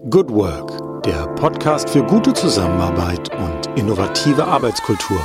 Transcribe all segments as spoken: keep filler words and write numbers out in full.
Good Work, der Podcast für gute Zusammenarbeit und innovative Arbeitskultur.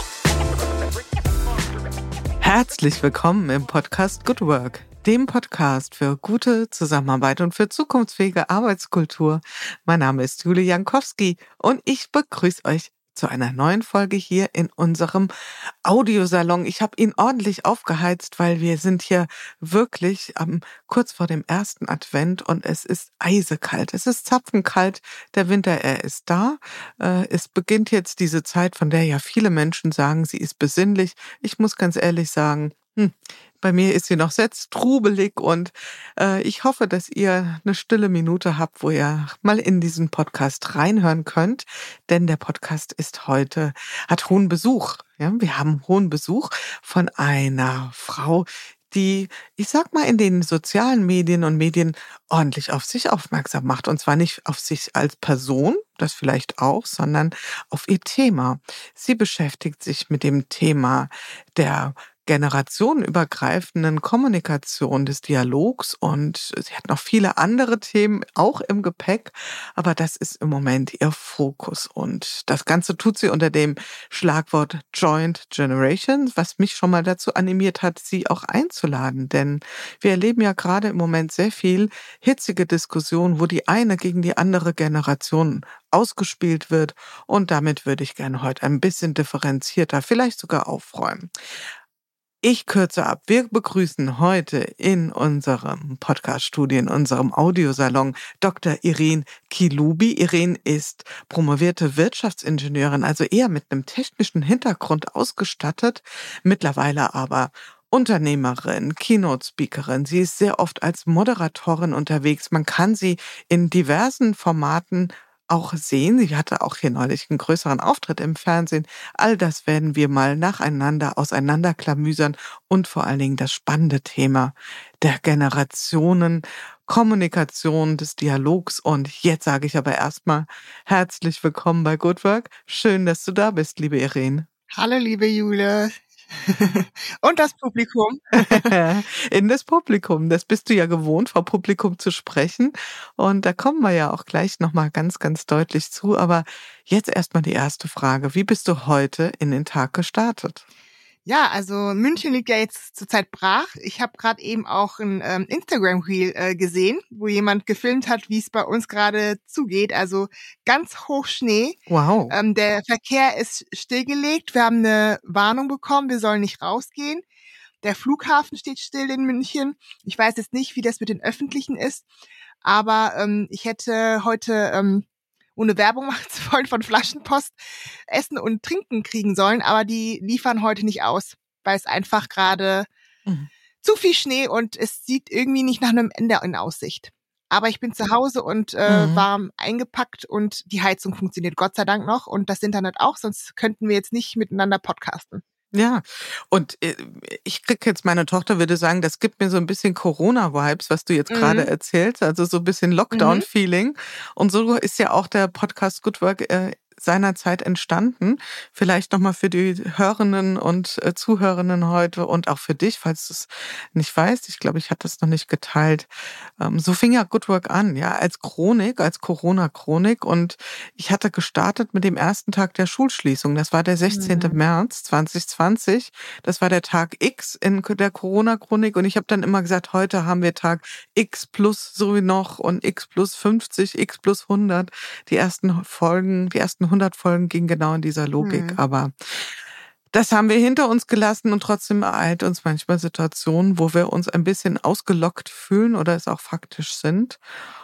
Herzlich willkommen im Podcast Good Work, dem Podcast für gute Zusammenarbeit und für zukunftsfähige Arbeitskultur. Mein Name ist Julia Jankowski und ich begrüße euch zu einer neuen Folge hier in unserem Audiosalon. Ich habe ihn ordentlich aufgeheizt, weil wir sind hier wirklich ähm, kurz vor dem ersten Advent und es ist eisekalt. Es ist zapfenkalt. Der Winter, er ist da. Äh, es beginnt jetzt diese Zeit, von der ja viele Menschen sagen, sie ist besinnlich. Ich muss ganz ehrlich sagen, hm, bei mir ist sie noch sehr trubelig und äh, ich hoffe, dass ihr eine stille Minute habt, wo ihr mal in diesen Podcast reinhören könnt, denn der Podcast ist heute, hat hohen Besuch. Ja, wir haben hohen Besuch von einer Frau, die, ich sag mal, in den sozialen Medien und Medien ordentlich auf sich aufmerksam macht. Und zwar nicht auf sich als Person, das vielleicht auch, sondern auf ihr Thema. Sie beschäftigt sich mit dem Thema der generationenübergreifenden Kommunikation, des Dialogs und sie hat noch viele andere Themen auch im Gepäck, aber das ist im Moment ihr Fokus und das Ganze tut sie unter dem Schlagwort Joint Generation, was mich schon mal dazu animiert hat, sie auch einzuladen, denn wir erleben ja gerade im Moment sehr viel hitzige Diskussionen, wo die eine gegen die andere Generation ausgespielt wird und damit würde ich gerne heute ein bisschen differenzierter, vielleicht sogar aufräumen. Ich kürze ab. Wir begrüßen heute in unserem Podcast-Studio, in unserem Audiosalon Doktor Irene Kilubi. Irene ist promovierte Wirtschaftsingenieurin, also eher mit einem technischen Hintergrund ausgestattet, mittlerweile aber Unternehmerin, Keynote-Speakerin. Sie ist sehr oft als Moderatorin unterwegs. Man kann sie in diversen Formaten auch sehen. Sie hatte auch hier neulich einen größeren Auftritt im Fernsehen. All das werden wir mal nacheinander auseinanderklamüsern und vor allen Dingen das spannende Thema der Generationen, Kommunikation, des Dialogs. Und jetzt sage ich aber erstmal herzlich willkommen bei Good Work. Schön, dass du da bist, liebe Irene. Hallo, liebe Jule. Und das Publikum. In das Publikum. Das bist du ja gewohnt, vor Publikum zu sprechen. Und da kommen wir ja auch gleich nochmal ganz, ganz deutlich zu. Aber jetzt erstmal die erste Frage. Wie bist du heute in den Tag gestartet? Ja, also München liegt ja jetzt zurzeit brach. Ich habe gerade eben auch ein ähm, Instagram-Reel äh, gesehen, wo jemand gefilmt hat, wie es bei uns gerade zugeht. Also ganz hoch Schnee. Wow. Ähm, der Verkehr ist stillgelegt. Wir haben eine Warnung bekommen, wir sollen nicht rausgehen. Der Flughafen steht still in München. Ich weiß jetzt nicht, wie das mit den Öffentlichen ist, aber ähm, ich hätte heute... Ähm, ohne Werbung machen zu wollen, von Flaschenpost Essen und Trinken kriegen sollen, aber die liefern heute nicht aus, weil es einfach gerade mhm. zu viel Schnee und es sieht irgendwie nicht nach einem Ende in Aussicht. Aber ich bin zu Hause und äh, mhm. warm eingepackt und die Heizung funktioniert Gott sei Dank noch und das Internet auch, sonst könnten wir jetzt nicht miteinander podcasten. Ja, und ich krieg jetzt, meine Tochter würde sagen, das gibt mir so ein bisschen Corona-Vibes, was du jetzt mhm. gerade erzählst, also so ein bisschen Lockdown-Feeling. Mhm. Und so ist ja auch der Podcast Good Work äh, seinerzeit entstanden. Vielleicht nochmal für die Hörerinnen und äh, Zuhörerinnen heute und auch für dich, falls du es nicht weißt. Ich glaube, ich hatte das noch nicht geteilt. Ähm, so fing ja Good Work an, ja, als Chronik, als Corona-Chronik. Und ich hatte gestartet mit dem ersten Tag der Schulschließung. Das war der sechzehnten März zwanzig zwanzig. Das war der Tag X in der Corona-Chronik. Und ich habe dann immer gesagt, heute haben wir Tag X plus so noch und X plus fünfzig, X plus hundert. Die ersten Folgen, die ersten hundert Folgen gingen genau in dieser Logik, mhm. aber das haben wir hinter uns gelassen und trotzdem ereilt uns manchmal Situationen, wo wir uns ein bisschen ausgelockt fühlen oder es auch faktisch sind.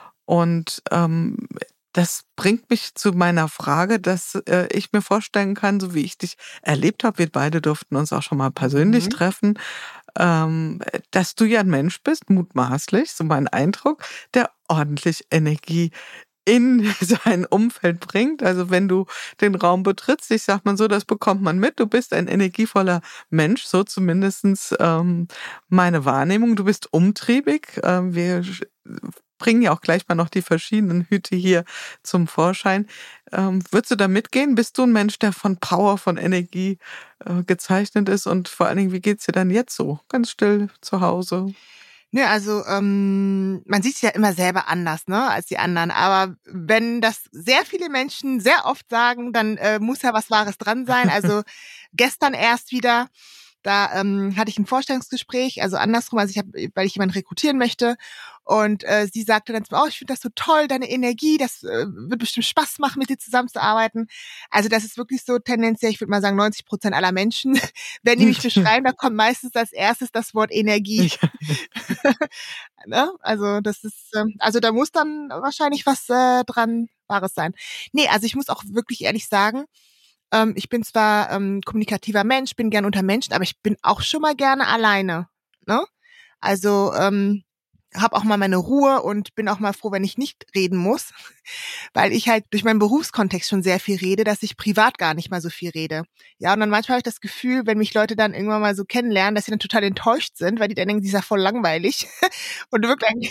Und ähm, das bringt mich zu meiner Frage, dass äh, ich mir vorstellen kann, so wie ich dich erlebt habe, wir beide durften uns auch schon mal persönlich mhm. treffen, ähm, dass du ja ein Mensch bist, mutmaßlich, so mein Eindruck, der ordentlich Energie in sein Umfeld bringt. Also wenn du den Raum betrittst, ich sag mal so, das bekommt man mit. Du bist ein energievoller Mensch, so zumindestens ähm, meine Wahrnehmung. Du bist umtriebig. Ähm, wir bringen ja auch gleich mal noch die verschiedenen Hüte hier zum Vorschein. Ähm, würdest du da mitgehen? Bist du ein Mensch, der von Power, von Energie äh, gezeichnet ist? Und vor allen Dingen, wie geht's dir dann jetzt so? Ganz still zu Hause? Ne, also ähm, man sieht sich ja immer selber anders, ne, als die anderen. Aber wenn das sehr viele Menschen sehr oft sagen, dann äh, muss ja was Wahres dran sein. Also gestern erst wieder, da ähm, hatte ich ein Vorstellungsgespräch, also andersrum, also ich habe, weil ich jemanden rekrutieren möchte. Und äh, sie sagte dann zu mir, oh, ich finde das so toll, deine Energie, das äh, wird bestimmt Spaß machen, mit dir zusammenzuarbeiten. Also das ist wirklich so tendenziell, ich würde mal sagen, neunzig Prozent aller Menschen, wenn die mich beschreiben, da kommt meistens als erstes das Wort Energie. Ne? Also das ist, ähm, also da muss dann wahrscheinlich was äh, dran Wahres sein. Nee, also ich muss auch wirklich ehrlich sagen, ähm, ich bin zwar ähm, kommunikativer Mensch, bin gern unter Menschen, aber ich bin auch schon mal gerne alleine. Ne? Also ähm, habe auch mal meine Ruhe und bin auch mal froh, wenn ich nicht reden muss, weil ich halt durch meinen Berufskontext schon sehr viel rede, dass ich privat gar nicht mal so viel rede. Ja, und dann manchmal habe ich das Gefühl, wenn mich Leute dann irgendwann mal so kennenlernen, dass sie dann total enttäuscht sind, weil die dann denken, die ist ja voll langweilig. Und wirklich.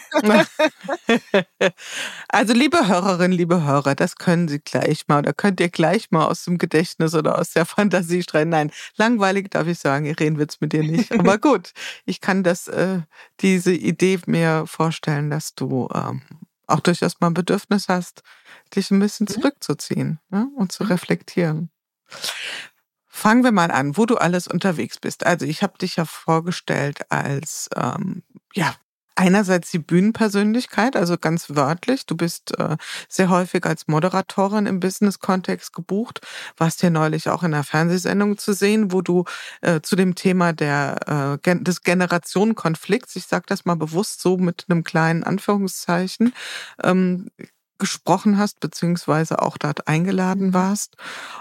Also liebe Hörerinnen, liebe Hörer, das können Sie gleich mal oder könnt ihr gleich mal aus dem Gedächtnis oder aus der Fantasie streichen. Nein, langweilig darf ich sagen, Irene, wird's mit dir nicht. Aber gut, ich kann das, äh, diese Idee mir vorstellen, dass du ähm, auch durchaus mal ein Bedürfnis hast, dich ein bisschen zurückzuziehen, ne, und zu reflektieren. Fangen wir mal an, wo du alles unterwegs bist. Also ich habe dich ja vorgestellt als, ähm, ja, einerseits die Bühnenpersönlichkeit, also ganz wörtlich. Du bist äh, sehr häufig als Moderatorin im Business-Kontext gebucht. Warst hier neulich auch in einer Fernsehsendung zu sehen, wo du äh, zu dem Thema der, äh, gen- des Generationenkonflikts, ich sage das mal bewusst so mit einem kleinen Anführungszeichen, ähm, gesprochen hast, beziehungsweise auch dort eingeladen warst.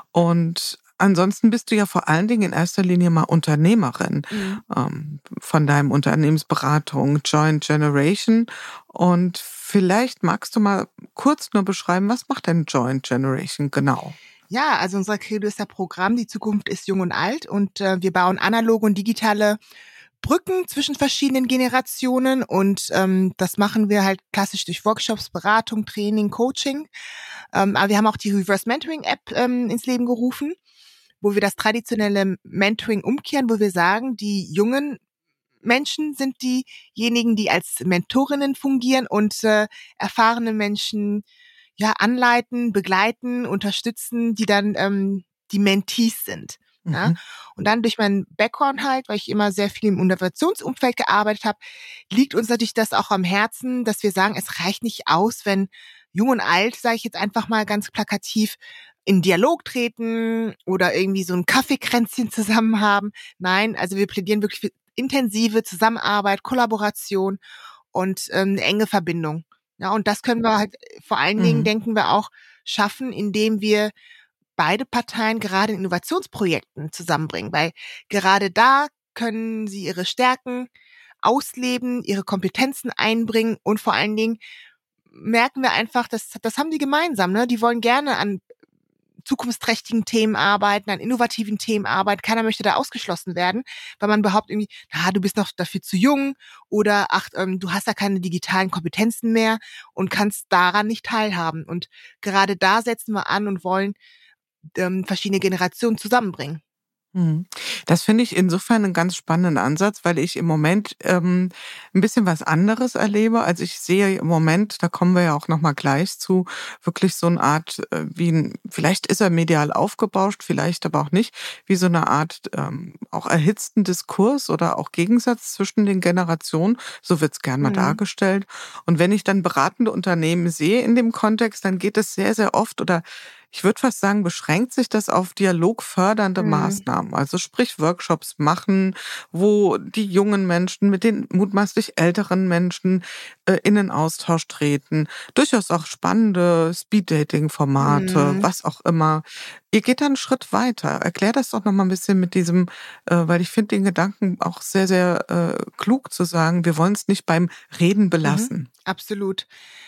Und ansonsten bist du ja vor allen Dingen in erster Linie mal Unternehmerin, Mhm. ähm, von deinem Unternehmensberatung Joint Generation. Und vielleicht magst du mal kurz nur beschreiben, was macht denn Joint Generation genau? Ja, also unser Credo ist ja Programm, die Zukunft ist jung und alt und äh, wir bauen analoge und digitale Brücken zwischen verschiedenen Generationen und ähm, das machen wir halt klassisch durch Workshops, Beratung, Training, Coaching. Ähm, aber wir haben auch die Reverse Mentoring App ähm, ins Leben gerufen, wo wir das traditionelle Mentoring umkehren, wo wir sagen, die jungen Menschen sind diejenigen, die als Mentorinnen fungieren und äh, erfahrene Menschen ja anleiten, begleiten, unterstützen, die dann ähm, die Mentees sind. Ja? Mhm. Und dann durch meinen Background halt, weil ich immer sehr viel im Innovationsumfeld gearbeitet habe, liegt uns natürlich das auch am Herzen, dass wir sagen, es reicht nicht aus, wenn Jung und Alt, sage ich jetzt einfach mal ganz plakativ, in Dialog treten oder irgendwie so ein Kaffeekränzchen zusammen haben. Nein, also wir plädieren wirklich für intensive Zusammenarbeit, Kollaboration und ähm, eine enge Verbindung. Ja, und das können wir halt vor allen Dingen, Mhm. denken wir auch, schaffen, indem wir beide Parteien gerade in Innovationsprojekten zusammenbringen, weil gerade da können sie ihre Stärken ausleben, ihre Kompetenzen einbringen und vor allen Dingen merken wir einfach, dass das haben die gemeinsam, ne? Die wollen gerne an zukunftsträchtigen Themen arbeiten, an innovativen Themen arbeiten. Keiner möchte da ausgeschlossen werden, weil man behauptet irgendwie, ah, du bist noch dafür zu jung oder ach, ähm, du hast ja keine digitalen Kompetenzen mehr und kannst daran nicht teilhaben. Und gerade da setzen wir an und wollen ähm, verschiedene Generationen zusammenbringen. Mhm. Das finde ich insofern einen ganz spannenden Ansatz, weil ich im Moment ähm, ein bisschen was anderes erlebe. Also ich sehe im Moment, da kommen wir ja auch noch mal gleich zu, wirklich so eine Art, äh, wie ein, vielleicht ist er medial aufgebauscht, vielleicht aber auch nicht, wie so eine Art ähm, auch erhitzten Diskurs oder auch Gegensatz zwischen den Generationen. So wird's gern mal Mhm. dargestellt. Und wenn ich dann beratende Unternehmen sehe in dem Kontext, dann geht es sehr, sehr oft oder ich würde fast sagen, beschränkt sich das auf dialogfördernde Mhm. Maßnahmen, also sprich Workshops machen, wo die jungen Menschen mit den mutmaßlich älteren Menschen äh, in den Austausch treten. Durchaus auch spannende Speed-Dating-Formate, Mhm. was auch immer. Ihr geht da einen Schritt weiter. Erklär das doch noch mal ein bisschen mit diesem, äh, weil ich finde den Gedanken auch sehr, sehr äh, klug zu sagen, wir wollen es nicht beim Reden Mhm. belassen. Absolut.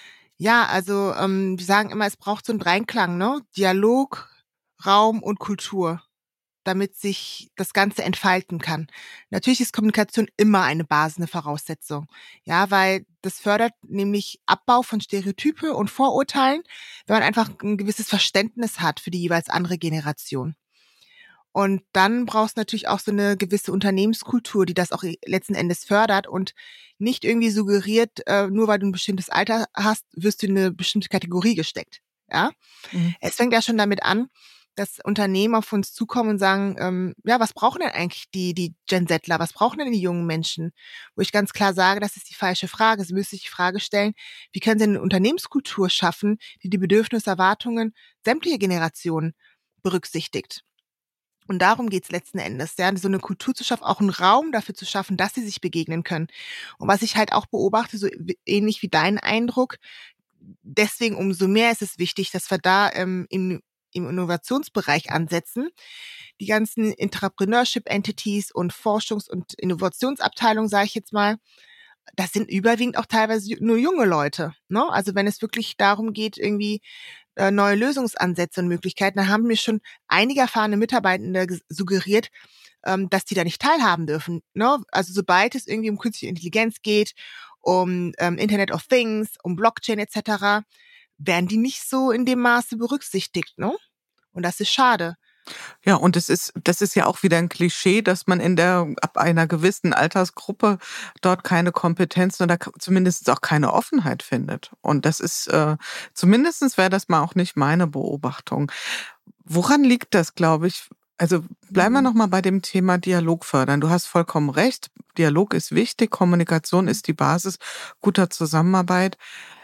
Ja, also ähm, wir sagen immer, es braucht so einen Dreiklang, ne? Dialog, Raum und Kultur, damit sich das Ganze entfalten kann. Natürlich ist Kommunikation immer eine Basis, eine Voraussetzung. Ja, weil das fördert nämlich Abbau von Stereotype und Vorurteilen, wenn man einfach ein gewisses Verständnis hat für die jeweils andere Generation. Und dann brauchst du natürlich auch so eine gewisse Unternehmenskultur, die das auch letzten Endes fördert und nicht irgendwie suggeriert, äh, nur weil du ein bestimmtes Alter hast, wirst du in eine bestimmte Kategorie gesteckt. Ja, Mhm. es fängt ja schon damit an, dass Unternehmen auf uns zukommen und sagen, ähm, ja, was brauchen denn eigentlich die die Gen Zler, was brauchen denn die jungen Menschen? Wo ich ganz klar sage, das ist die falsche Frage. Sie müssen sich die Frage stellen, wie können sie eine Unternehmenskultur schaffen, die die Bedürfnisse, Erwartungen sämtlicher Generationen berücksichtigt. Und darum geht's letzten Endes, ja, so eine Kultur zu schaffen, auch einen Raum dafür zu schaffen, dass sie sich begegnen können. Und was ich halt auch beobachte, so ähnlich wie dein Eindruck, deswegen umso mehr ist es wichtig, dass wir da ähm, im, im Innovationsbereich ansetzen. Die ganzen Entrepreneurship-Entities und Forschungs- und Innovationsabteilungen, sage ich jetzt mal, das sind überwiegend auch teilweise nur junge Leute. Ne? Also wenn es wirklich darum geht, irgendwie äh, neue Lösungsansätze und Möglichkeiten, da haben mir schon einige erfahrene Mitarbeitende ges- suggeriert, ähm, dass die da nicht teilhaben dürfen. Ne? Also sobald es irgendwie um künstliche Intelligenz geht, um ähm, Internet of Things, um Blockchain et cetera, werden die nicht so in dem Maße berücksichtigt. Ne? Und das ist schade. Ja, und es ist, das ist ja auch wieder ein Klischee, dass man in der, ab einer gewissen Altersgruppe dort keine Kompetenzen oder k- zumindest auch keine Offenheit findet. Und das ist, äh, zumindestens wäre das mal auch nicht meine Beobachtung. Woran liegt das, glaube ich? Also bleiben wir Mhm. noch mal bei dem Thema Dialog fördern. Du hast vollkommen recht. Dialog ist wichtig. Kommunikation ist die Basis guter Zusammenarbeit.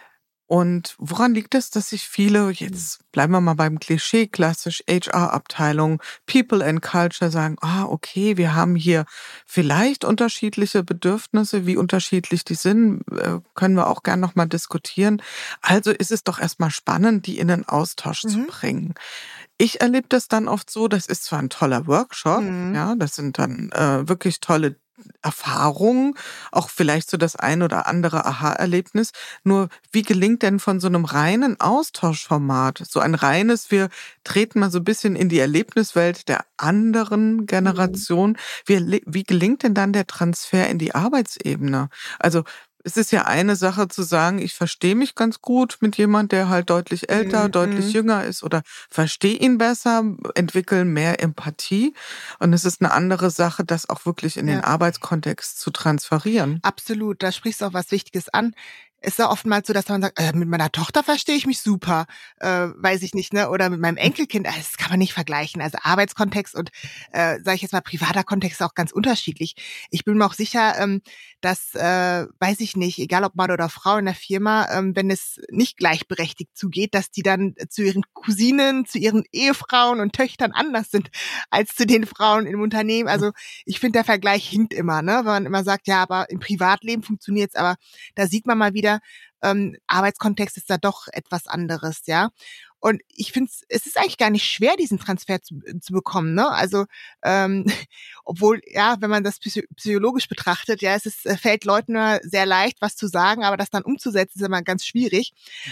Und woran liegt es, dass sich viele, jetzt bleiben wir mal beim Klischee, klassisch H R-Abteilung, People and Culture sagen, ah, okay, wir haben hier vielleicht unterschiedliche Bedürfnisse, wie unterschiedlich die sind, äh, können wir auch gern nochmal diskutieren. Also ist es doch erstmal spannend, die in den Austausch zu Mhm. bringen. Ich erlebe das dann oft so, das ist zwar ein toller Workshop, Mhm. ja, das sind dann äh, wirklich tolle Erfahrungen, auch vielleicht so das ein oder andere Aha-Erlebnis. Nur wie gelingt denn von so einem reinen Austauschformat, so ein reines, wir treten mal so ein bisschen in die Erlebniswelt der anderen Mhm. Generation, wie, wie gelingt denn dann der Transfer in die Arbeitsebene? Also es ist ja eine Sache zu sagen, ich verstehe mich ganz gut mit jemand, der halt deutlich älter, Mhm. deutlich Mhm. jünger ist oder verstehe ihn besser, entwickle mehr Empathie. Und es ist eine andere Sache, das auch wirklich in den Ja. Arbeitskontext zu transferieren. Absolut, da sprichst du auch was Wichtiges an. Es ist ja oftmals so, dass man sagt, äh, mit meiner Tochter verstehe ich mich super, äh, weiß ich nicht, ne? Oder mit meinem Enkelkind, äh, das kann man nicht vergleichen. Also Arbeitskontext und, äh, sage ich jetzt mal, privater Kontext ist auch ganz unterschiedlich. Ich bin mir auch sicher, ähm, dass, äh, weiß ich nicht, egal ob Mann oder Frau in der Firma, ähm, wenn es nicht gleichberechtigt zugeht, dass die dann zu ihren Cousinen, zu ihren Ehefrauen und Töchtern anders sind als zu den Frauen im Unternehmen. Also ich finde, der Vergleich hinkt immer, ne? Wenn man immer sagt, ja, aber im Privatleben funktioniert's, aber da sieht man mal wieder, ähm, Arbeitskontext ist da doch etwas anderes, ja. Und ich finde, es ist eigentlich gar nicht schwer, diesen Transfer zu, zu bekommen, ne? Also, ähm, obwohl, ja, wenn man das psycho- psychologisch betrachtet, ja, es ist, äh, fällt Leuten nur sehr leicht, was zu sagen, aber das dann umzusetzen, ist immer ganz schwierig.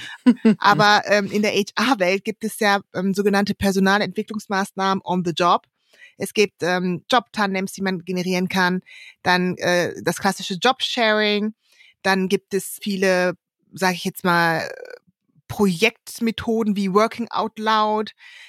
Aber ähm, in der H R-Welt gibt es ja ähm, sogenannte Personalentwicklungsmaßnahmen on the job. Es gibt ähm, Job-Tandems, die man generieren kann, dann äh, das klassische Job-Sharing, dann gibt es viele, sage ich jetzt mal, Projektmethoden wie Working Out Loud.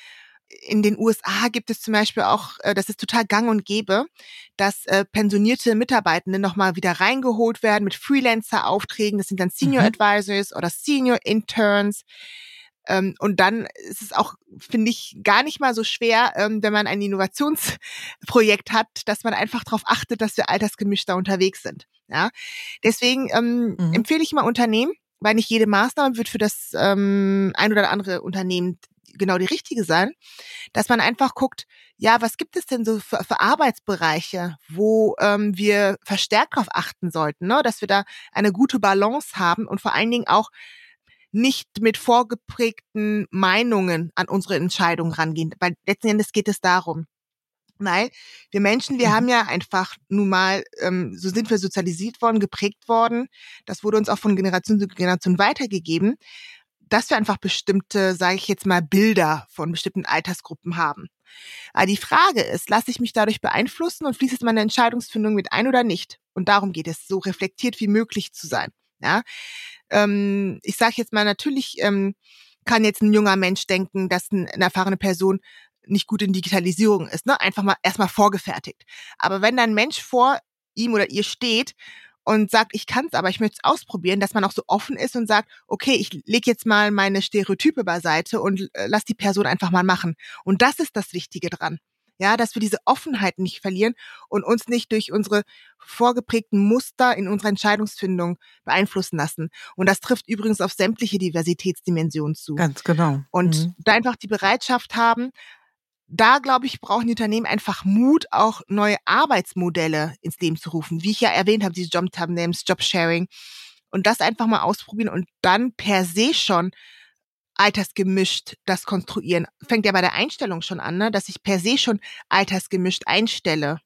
In den U S A gibt es zum Beispiel auch, äh, das ist total gang und gäbe, dass äh, pensionierte Mitarbeitende nochmal wieder reingeholt werden mit Freelancer-Aufträgen. Das sind dann Senior Mhm. Advisors oder Senior Interns. Ähm, und dann ist es auch, finde ich, gar nicht mal so schwer, ähm, wenn man ein Innovationsprojekt hat, dass man einfach darauf achtet, dass wir altersgemischt da unterwegs sind. Ja, deswegen ähm, Mhm. empfehle ich mal Unternehmen, weil nicht jede Maßnahme wird für das ähm, ein oder andere Unternehmen genau die richtige sein, dass man einfach guckt, ja, was gibt es denn so für, für Arbeitsbereiche, wo ähm, wir verstärkt darauf achten sollten, ne? Dass wir da eine gute Balance haben und vor allen Dingen auch nicht mit vorgeprägten Meinungen an unsere Entscheidungen rangehen. Weil letzten Endes geht es darum, weil wir Menschen, wir Mhm. haben ja einfach nun mal, ähm, so sind wir sozialisiert worden, geprägt worden. Das wurde uns auch von Generation zu Generation weitergegeben, dass wir einfach bestimmte, sage ich jetzt mal, Bilder von bestimmten Altersgruppen haben. Aber die Frage ist, lasse ich mich dadurch beeinflussen und fließt es meine Entscheidungsfindung mit ein oder nicht? Und darum geht es, so reflektiert wie möglich zu sein. Ja, ähm, ich sage jetzt mal, natürlich ähm, kann jetzt ein junger Mensch denken, dass ein, eine erfahrene Person nicht gut in Digitalisierung ist, ne? Einfach mal erstmal vorgefertigt. Aber wenn dann ein Mensch vor ihm oder ihr steht und sagt, ich kann's, aber ich möchte es ausprobieren, dass man auch so offen ist und sagt, okay, ich lege jetzt mal meine Stereotype beiseite und äh, lass die Person einfach mal machen. Und das ist das Wichtige dran. Ja, dass wir diese Offenheit nicht verlieren und uns nicht durch unsere vorgeprägten Muster in unserer Entscheidungsfindung beeinflussen lassen. Und das trifft übrigens auf sämtliche Diversitätsdimensionen zu. Ganz genau. Und Mhm. da einfach die Bereitschaft haben, da, glaube ich, brauchen die Unternehmen einfach Mut, auch neue Arbeitsmodelle ins Leben zu rufen. Wie ich ja erwähnt habe, diese Job-Names, Job-Sharing. Und das einfach mal ausprobieren und dann per se schon altersgemischt das konstruieren. Fängt ja bei der Einstellung schon an, ne? Dass ich per se schon altersgemischt einstelle.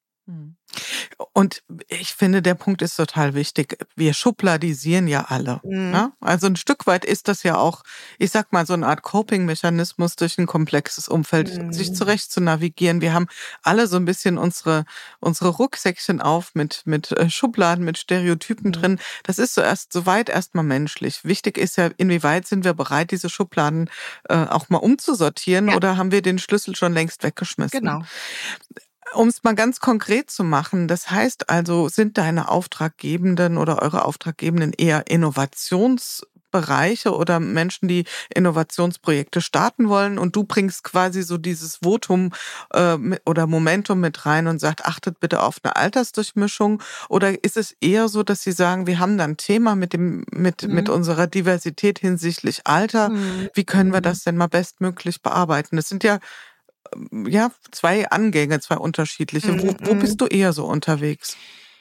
Und ich finde, der Punkt ist total wichtig. Wir schubladisieren ja alle. Mhm. Ne? Also ein Stück weit ist das ja auch, ich sag mal, so eine Art Coping-Mechanismus durch ein komplexes Umfeld, Mhm. sich zurecht zu navigieren. Wir haben alle so ein bisschen unsere, unsere Rucksäckchen auf mit, mit äh, Schubladen, mit Stereotypen Mhm. drin. Das ist so erst soweit erstmal menschlich. Wichtig ist ja, inwieweit sind wir bereit, diese Schubladen äh, auch mal umzusortieren, Ja. oder haben wir den Schlüssel schon längst weggeschmissen? Genau. Um es mal ganz konkret zu machen, das heißt also, sind deine Auftraggebenden oder eure Auftraggebenden eher Innovationsbereiche oder Menschen, die Innovationsprojekte starten wollen, und du bringst quasi so dieses Votum äh, mit- oder Momentum mit rein und sagst, achtet bitte auf eine Altersdurchmischung? Oder ist es eher so, dass sie sagen, wir haben da ein Thema mit dem mit mit Mhm. unserer Diversität hinsichtlich Alter, Mhm. wie können wir Mhm. das denn mal bestmöglich bearbeiten? Das sind ja ja, zwei Angänge, zwei unterschiedliche. Wo, wo Mhm. bist du eher so unterwegs?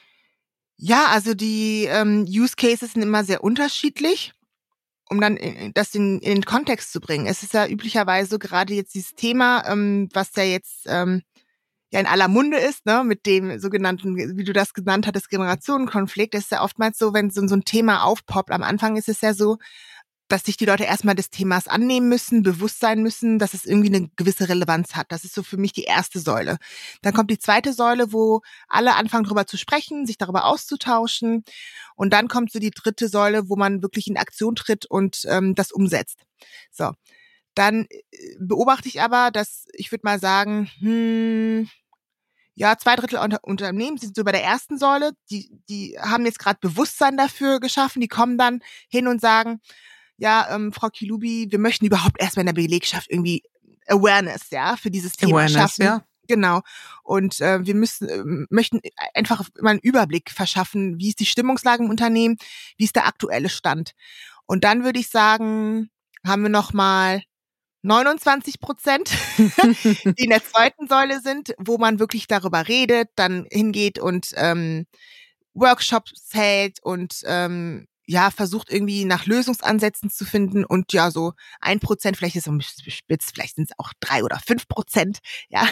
Ja, also die ähm, Use Cases sind immer sehr unterschiedlich, um dann in, das in, in den Kontext zu bringen. Es ist ja üblicherweise so gerade jetzt dieses Thema, ähm, was ja jetzt ähm, ja in aller Munde ist, ne, mit dem sogenannten, wie du das genannt hattest, Generationenkonflikt. Das ist ja oftmals so, wenn so, so ein Thema aufpoppt. Am Anfang ist es ja so, dass sich die Leute erstmal des Themas annehmen müssen, bewusst sein müssen, dass es irgendwie eine gewisse Relevanz hat. Das ist so für mich die erste Säule. Dann kommt die zweite Säule, wo alle anfangen, darüber zu sprechen, sich darüber auszutauschen. Und dann kommt so die dritte Säule, wo man wirklich in Aktion tritt und ähm, das umsetzt. So, dann äh, beobachte ich aber, dass ich würde mal sagen, hm, ja, zwei Drittel unter Unternehmen sind so bei der ersten Säule. Die, die haben jetzt gerade Bewusstsein dafür geschaffen. Die kommen dann hin und sagen, ja, ähm, Frau Kilubi, wir möchten überhaupt erstmal in der Belegschaft irgendwie Awareness, ja, für dieses Thema Awareness, schaffen. ja. Genau. Und äh, wir müssen, äh, möchten einfach mal einen Überblick verschaffen, wie ist die Stimmungslage im Unternehmen, wie ist der aktuelle Stand. Und dann würde ich sagen, haben wir noch mal neunundzwanzig Prozent, die in der zweiten Säule sind, wo man wirklich darüber redet, dann hingeht und ähm, Workshops hält und ähm, ja, versucht irgendwie nach Lösungsansätzen zu finden, und ja, so ein Prozent, vielleicht ist es ein bisschen spitz, vielleicht sind es auch drei oder fünf Prozent, ja,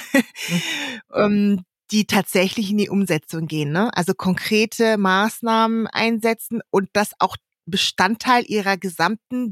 ähm, die tatsächlich in die Umsetzung gehen, ne? Also konkrete Maßnahmen einsetzen und das auch Bestandteil ihrer gesamten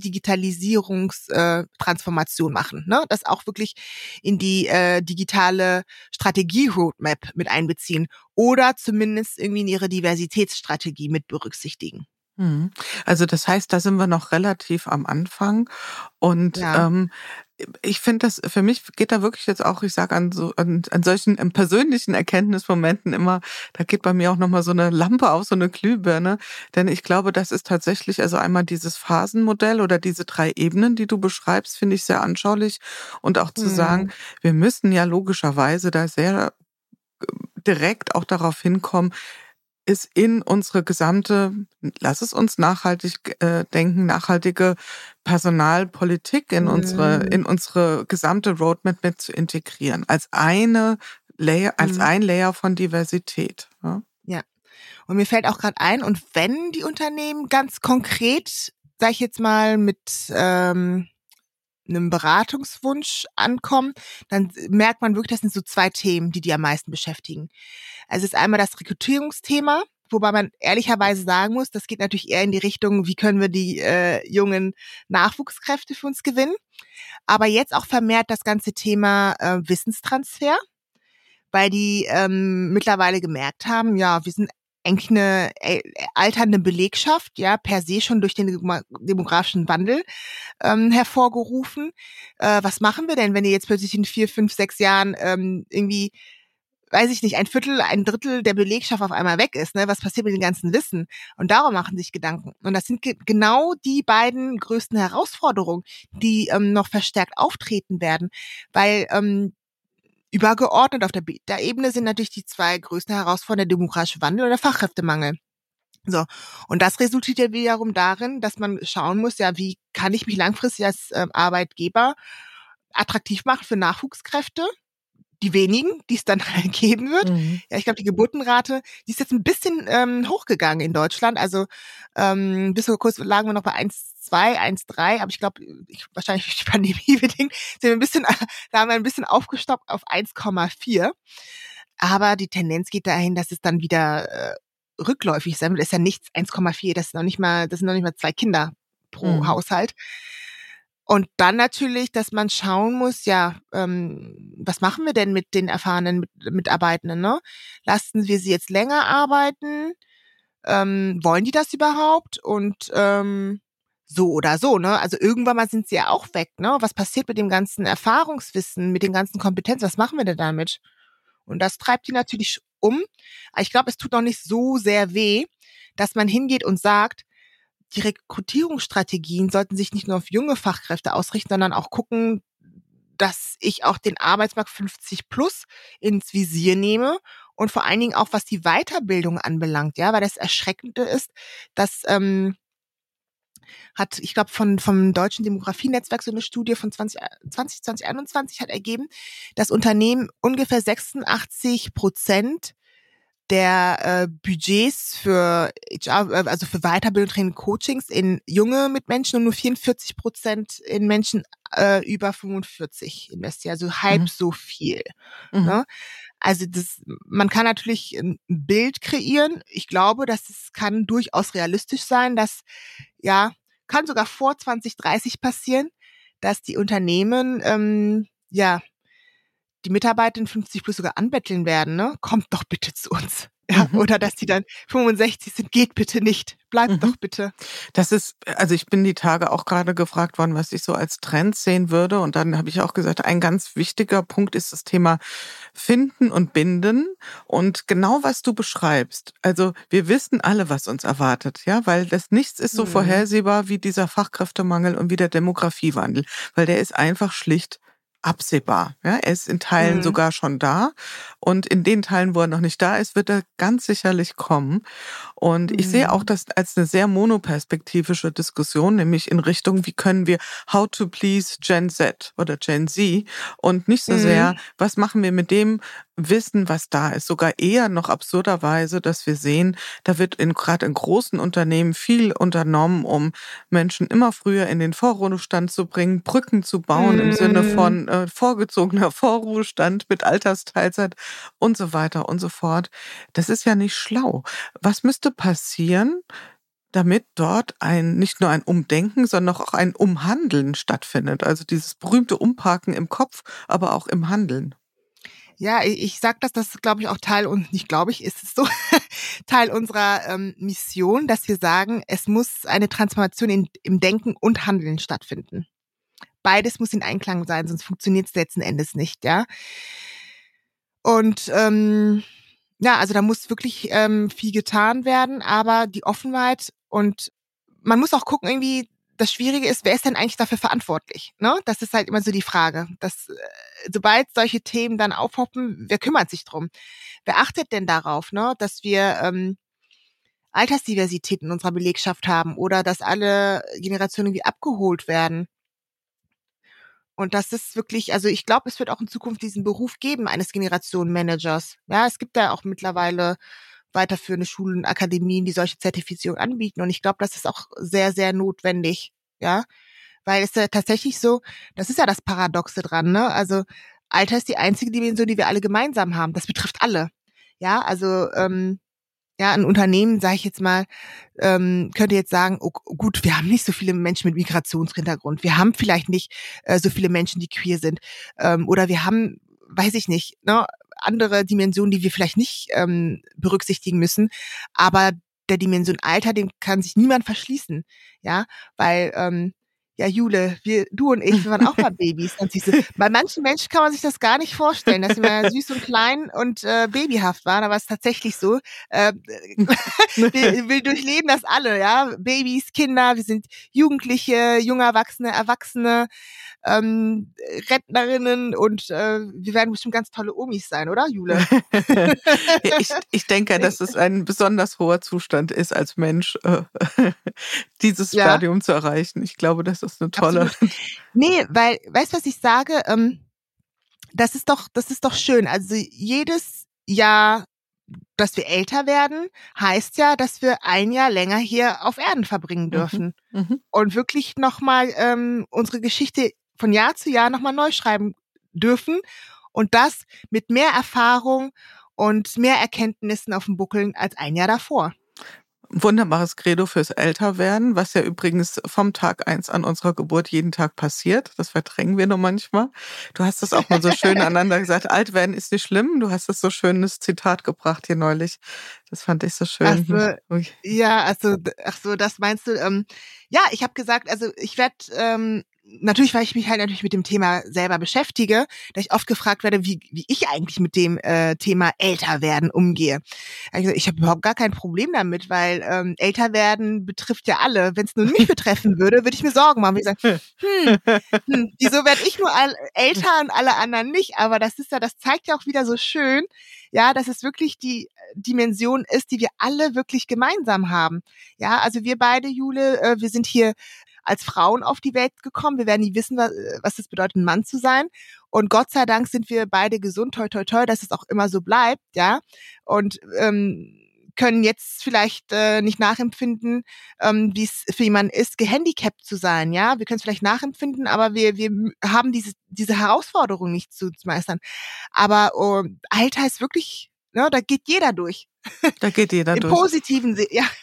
Digitalisierungstransformation machen, ne? Das auch wirklich in die äh, digitale Strategie-Roadmap mit einbeziehen oder zumindest irgendwie in ihre Diversitätsstrategie mit berücksichtigen. Mhm. Also das heißt, da sind wir noch relativ am Anfang, und Ja. ähm, ich finde das, für mich geht da wirklich jetzt auch, ich sage an so an, an solchen ähm, persönlichen Erkenntnismomenten immer, da geht bei mir auch nochmal so eine Lampe auf, so eine Glühbirne, denn ich glaube, das ist tatsächlich, also einmal dieses Phasenmodell oder diese drei Ebenen, die du beschreibst, finde ich sehr anschaulich, und auch zu sagen, Hm. wir müssen ja logischerweise da sehr direkt auch darauf hinkommen, ist in unsere gesamte, lass es uns nachhaltig äh, denken, nachhaltige Personalpolitik in unsere, in unsere gesamte Roadmap mit zu integrieren, als eine Layer, als Mhm. ein Layer von Diversität. Ja? Ja. Und mir fällt auch gerade ein, und wenn die Unternehmen ganz konkret, sag ich jetzt mal, mit ähm, einem Beratungswunsch ankommen, dann merkt man wirklich, das sind so zwei Themen, die die am meisten beschäftigen. Also es ist einmal das Rekrutierungsthema, wobei man ehrlicherweise sagen muss, das geht natürlich eher in die Richtung, wie können wir die äh, jungen Nachwuchskräfte für uns gewinnen. Aber jetzt auch vermehrt das ganze Thema äh, Wissenstransfer, weil die ähm, mittlerweile gemerkt haben, ja, wir sind eigentlich eine äh, alternde Belegschaft, ja, per se schon durch den demografischen Wandel ähm, hervorgerufen. Äh, was machen wir denn, wenn ihr jetzt plötzlich in vier, fünf, sechs Jahren ähm, irgendwie, weiß ich nicht, ein Viertel, ein Drittel der Belegschaft auf einmal weg ist, ne? Was passiert mit dem ganzen Wissen? Und darum machen sich Gedanken. Und das sind ge- genau die beiden größten Herausforderungen, die ähm, noch verstärkt auftreten werden, weil ähm, übergeordnet auf der Beta-Ebene sind natürlich die zwei größten Herausforderungen der demografische Wandel und der Fachkräftemangel. So. Und das resultiert ja wiederum darin, dass man schauen muss, ja, wie kann ich mich langfristig als ähm, Arbeitgeber attraktiv machen für Nachwuchskräfte? Die wenigen, die es dann halt geben wird. Mhm. Ja, ich glaube, die Geburtenrate, die ist jetzt ein bisschen ähm, hochgegangen in Deutschland. Also ähm, bis vor kurzem lagen wir noch bei eins Komma zwei, eins Komma drei, aber ich glaube, ich, wahrscheinlich durch die Pandemie bedingt, sind wir ein bisschen, da haben wir ein bisschen aufgestockt auf eins Komma vier. Aber die Tendenz geht dahin, dass es dann wieder äh, rückläufig sein wird. Das ist ja nichts, eins Komma vier, das ist noch nicht mal, das sind noch nicht mal zwei Kinder pro mhm. Haushalt. Und dann natürlich, dass man schauen muss, ja, ähm, was machen wir denn mit den erfahrenen Mitarbeitenden, ne? Lassen wir sie jetzt länger arbeiten? Ähm, wollen die das überhaupt? Und ähm, so oder so, ne? Also irgendwann mal sind sie ja auch weg, ne? Was passiert mit dem ganzen Erfahrungswissen, mit den ganzen Kompetenzen? Was machen wir denn damit? Und das treibt die natürlich um. Aber ich glaube, es tut auch nicht so sehr weh, dass man hingeht und sagt, die Rekrutierungsstrategien sollten sich nicht nur auf junge Fachkräfte ausrichten, sondern auch gucken, dass ich auch den Arbeitsmarkt fünfzig plus ins Visier nehme und vor allen Dingen auch, was die Weiterbildung anbelangt, ja, weil das Erschreckende ist, dass ähm, hat, ich glaube, von vom Deutschen Demografienetzwerk so eine Studie von zwanzig zwanzig, zwanzig einundzwanzig hat ergeben, dass Unternehmen ungefähr sechsundachtzig Prozent der äh, Budgets für H R, also für Weiterbildung, Training, Coachings in junge Mitmenschen und nur vierundvierzig Prozent in Menschen äh, über fünfundvierzig investieren, also halb mhm. so viel. Mhm. Ne? Also das, man kann natürlich ein Bild kreieren. Ich glaube, dass es kann durchaus realistisch sein, dass, ja, kann sogar vor zwanzig dreißig passieren, dass die Unternehmen, ähm, ja, die Mitarbeiter in fünfzig plus sogar anbetteln werden, ne? Kommt doch bitte zu uns. Ja, mhm. Oder dass die dann fünfundsechzig sind, geht bitte nicht, bleibt mhm. doch bitte. Das ist, also ich bin die Tage auch gerade gefragt worden, was ich so als Trend sehen würde. Und dann habe ich auch gesagt, ein ganz wichtiger Punkt ist das Thema Finden und Binden. Und genau was du beschreibst. Also wir wissen alle, was uns erwartet, ja, weil das nichts ist so mhm. vorhersehbar wie dieser Fachkräftemangel und wie der Demografiewandel, weil der ist einfach schlicht absehbar. Ja, er ist in Teilen mhm. sogar schon da und in den Teilen, wo er noch nicht da ist, wird er ganz sicherlich kommen. Und mhm. ich sehe auch das als eine sehr monoperspektivische Diskussion, nämlich in Richtung, wie können wir How to please Gen Z oder Gen Z und nicht so mhm. sehr, was machen wir mit dem Wissen, was da ist. Sogar eher noch absurderweise, dass wir sehen, da wird in, gerade in großen Unternehmen viel unternommen, um Menschen immer früher in den Vorruhestand zu bringen, Brücken zu bauen mhm. im Sinne von äh, vorgezogener Vorruhestand mit Altersteilzeit und so weiter und so fort. Das ist ja nicht schlau. Was müsste passieren, damit dort ein nicht nur ein Umdenken, sondern auch ein Umhandeln stattfindet? Also dieses berühmte Umparken im Kopf, aber auch im Handeln. Ja, ich, ich sag das, das ist, glaube ich, auch Teil, und nicht glaube ich, ist es so, Teil unserer ähm, Mission, dass wir sagen, es muss eine Transformation in, im Denken und Handeln stattfinden. Beides muss in Einklang sein, sonst funktioniert es letzten Endes nicht, ja. Und ähm, ja, also da muss wirklich ähm, viel getan werden, aber die Offenheit, und man muss auch gucken, irgendwie, das Schwierige ist, wer ist denn eigentlich dafür verantwortlich? Ne? Das ist halt immer so die Frage. Dass, äh, sobald solche Themen dann aufpoppen, wer kümmert sich drum? Wer achtet denn darauf, ne, dass wir ähm, Altersdiversität in unserer Belegschaft haben oder dass alle Generationen irgendwie abgeholt werden? Und das ist wirklich, also ich glaube, es wird auch in Zukunft diesen Beruf geben eines Generationenmanagers. Ja, es gibt da auch mittlerweile weiterführende Schulen, Akademien, die solche Zertifizierung anbieten. Und ich glaube, das ist auch sehr, sehr notwendig, ja. Weil es ist ja tatsächlich so, das ist ja das Paradoxe dran, ne? Also Alter ist die einzige Dimension, die wir alle gemeinsam haben. Das betrifft alle. Ja, also ähm, ja, ein Unternehmen, sage ich jetzt mal, ähm, könnte jetzt sagen, oh, gut, wir haben nicht so viele Menschen mit Migrationshintergrund. Wir haben vielleicht nicht äh, so viele Menschen, die queer sind. Ähm, oder wir haben, weiß ich nicht, ne, andere Dimensionen, die wir vielleicht nicht ähm, berücksichtigen müssen. Aber der Dimension Alter, dem kann sich niemand verschließen. Ja, weil ähm, ja, Jule, wir, du und ich, wir waren auch mal Babys. Ganz süß. Bei manchen Menschen kann man sich das gar nicht vorstellen, dass sie mal süß und klein und äh, babyhaft waren, aber es ist tatsächlich so. Äh, wir, wir durchleben das alle, ja. Babys, Kinder, wir sind Jugendliche, junge Erwachsene, Erwachsene, ähm, Rentnerinnen und äh, wir werden bestimmt ganz tolle Omis sein, oder, Jule? Ja, ich, ich denke, dass es ein besonders hoher Zustand ist, als Mensch äh, dieses Ja. Stadium zu erreichen. Ich glaube, das ist eine tolle... Absolut. Nee, weil, weißt du, was ich sage? Ähm, das ist doch, das ist doch schön. Also jedes Jahr, dass wir älter werden, heißt ja, dass wir ein Jahr länger hier auf Erden verbringen dürfen. Mhm. Mhm. Und wirklich nochmal ähm, unsere Geschichte von Jahr zu Jahr nochmal neu schreiben dürfen. Und das mit mehr Erfahrung und mehr Erkenntnissen auf dem Buckel als ein Jahr davor. Wunderbares Credo fürs Älterwerden, was ja übrigens vom Tag eins an unserer Geburt jeden Tag passiert. Das verdrängen wir nur manchmal. Du hast das auch mal so schön aneinander gesagt. Alt werden ist nicht schlimm. Du hast das so schönes Zitat gebracht hier neulich. Das fand ich so schön. Also, ja, also, ach so, das meinst du? Ähm, ja, ich habe gesagt, also ich werde ähm, natürlich, weil ich mich halt natürlich mit dem Thema selber beschäftige, da ich oft gefragt werde, wie, wie ich eigentlich mit dem äh, Thema älter werden umgehe. Also ich habe überhaupt gar kein Problem damit, weil ähm, älter werden betrifft ja alle. Wenn es nur mich betreffen würde, würde ich mir Sorgen machen. Ich sage, hm, hm, wieso werde ich nur all, älter und alle anderen nicht? Aber das ist ja, das zeigt ja auch wieder so schön, ja, dass es wirklich die Dimension ist, die wir alle wirklich gemeinsam haben. Ja, also wir beide, Jule, äh, wir sind hier als Frauen auf die Welt gekommen. Wir werden nie wissen, was, was es bedeutet, ein Mann zu sein. Und Gott sei Dank sind wir beide gesund, toi, toi, toi, dass es auch immer so bleibt, ja. Und ähm, können jetzt vielleicht äh, nicht nachempfinden, ähm, wie es für jemanden ist, gehandicapt zu sein, ja. Wir können es vielleicht nachempfinden, aber wir wir haben diese diese Herausforderung nicht zu, zu meistern. Aber oh, Alter ist wirklich, ne, da geht jeder durch. Da geht jeder Im durch. positiven Sinne, ja.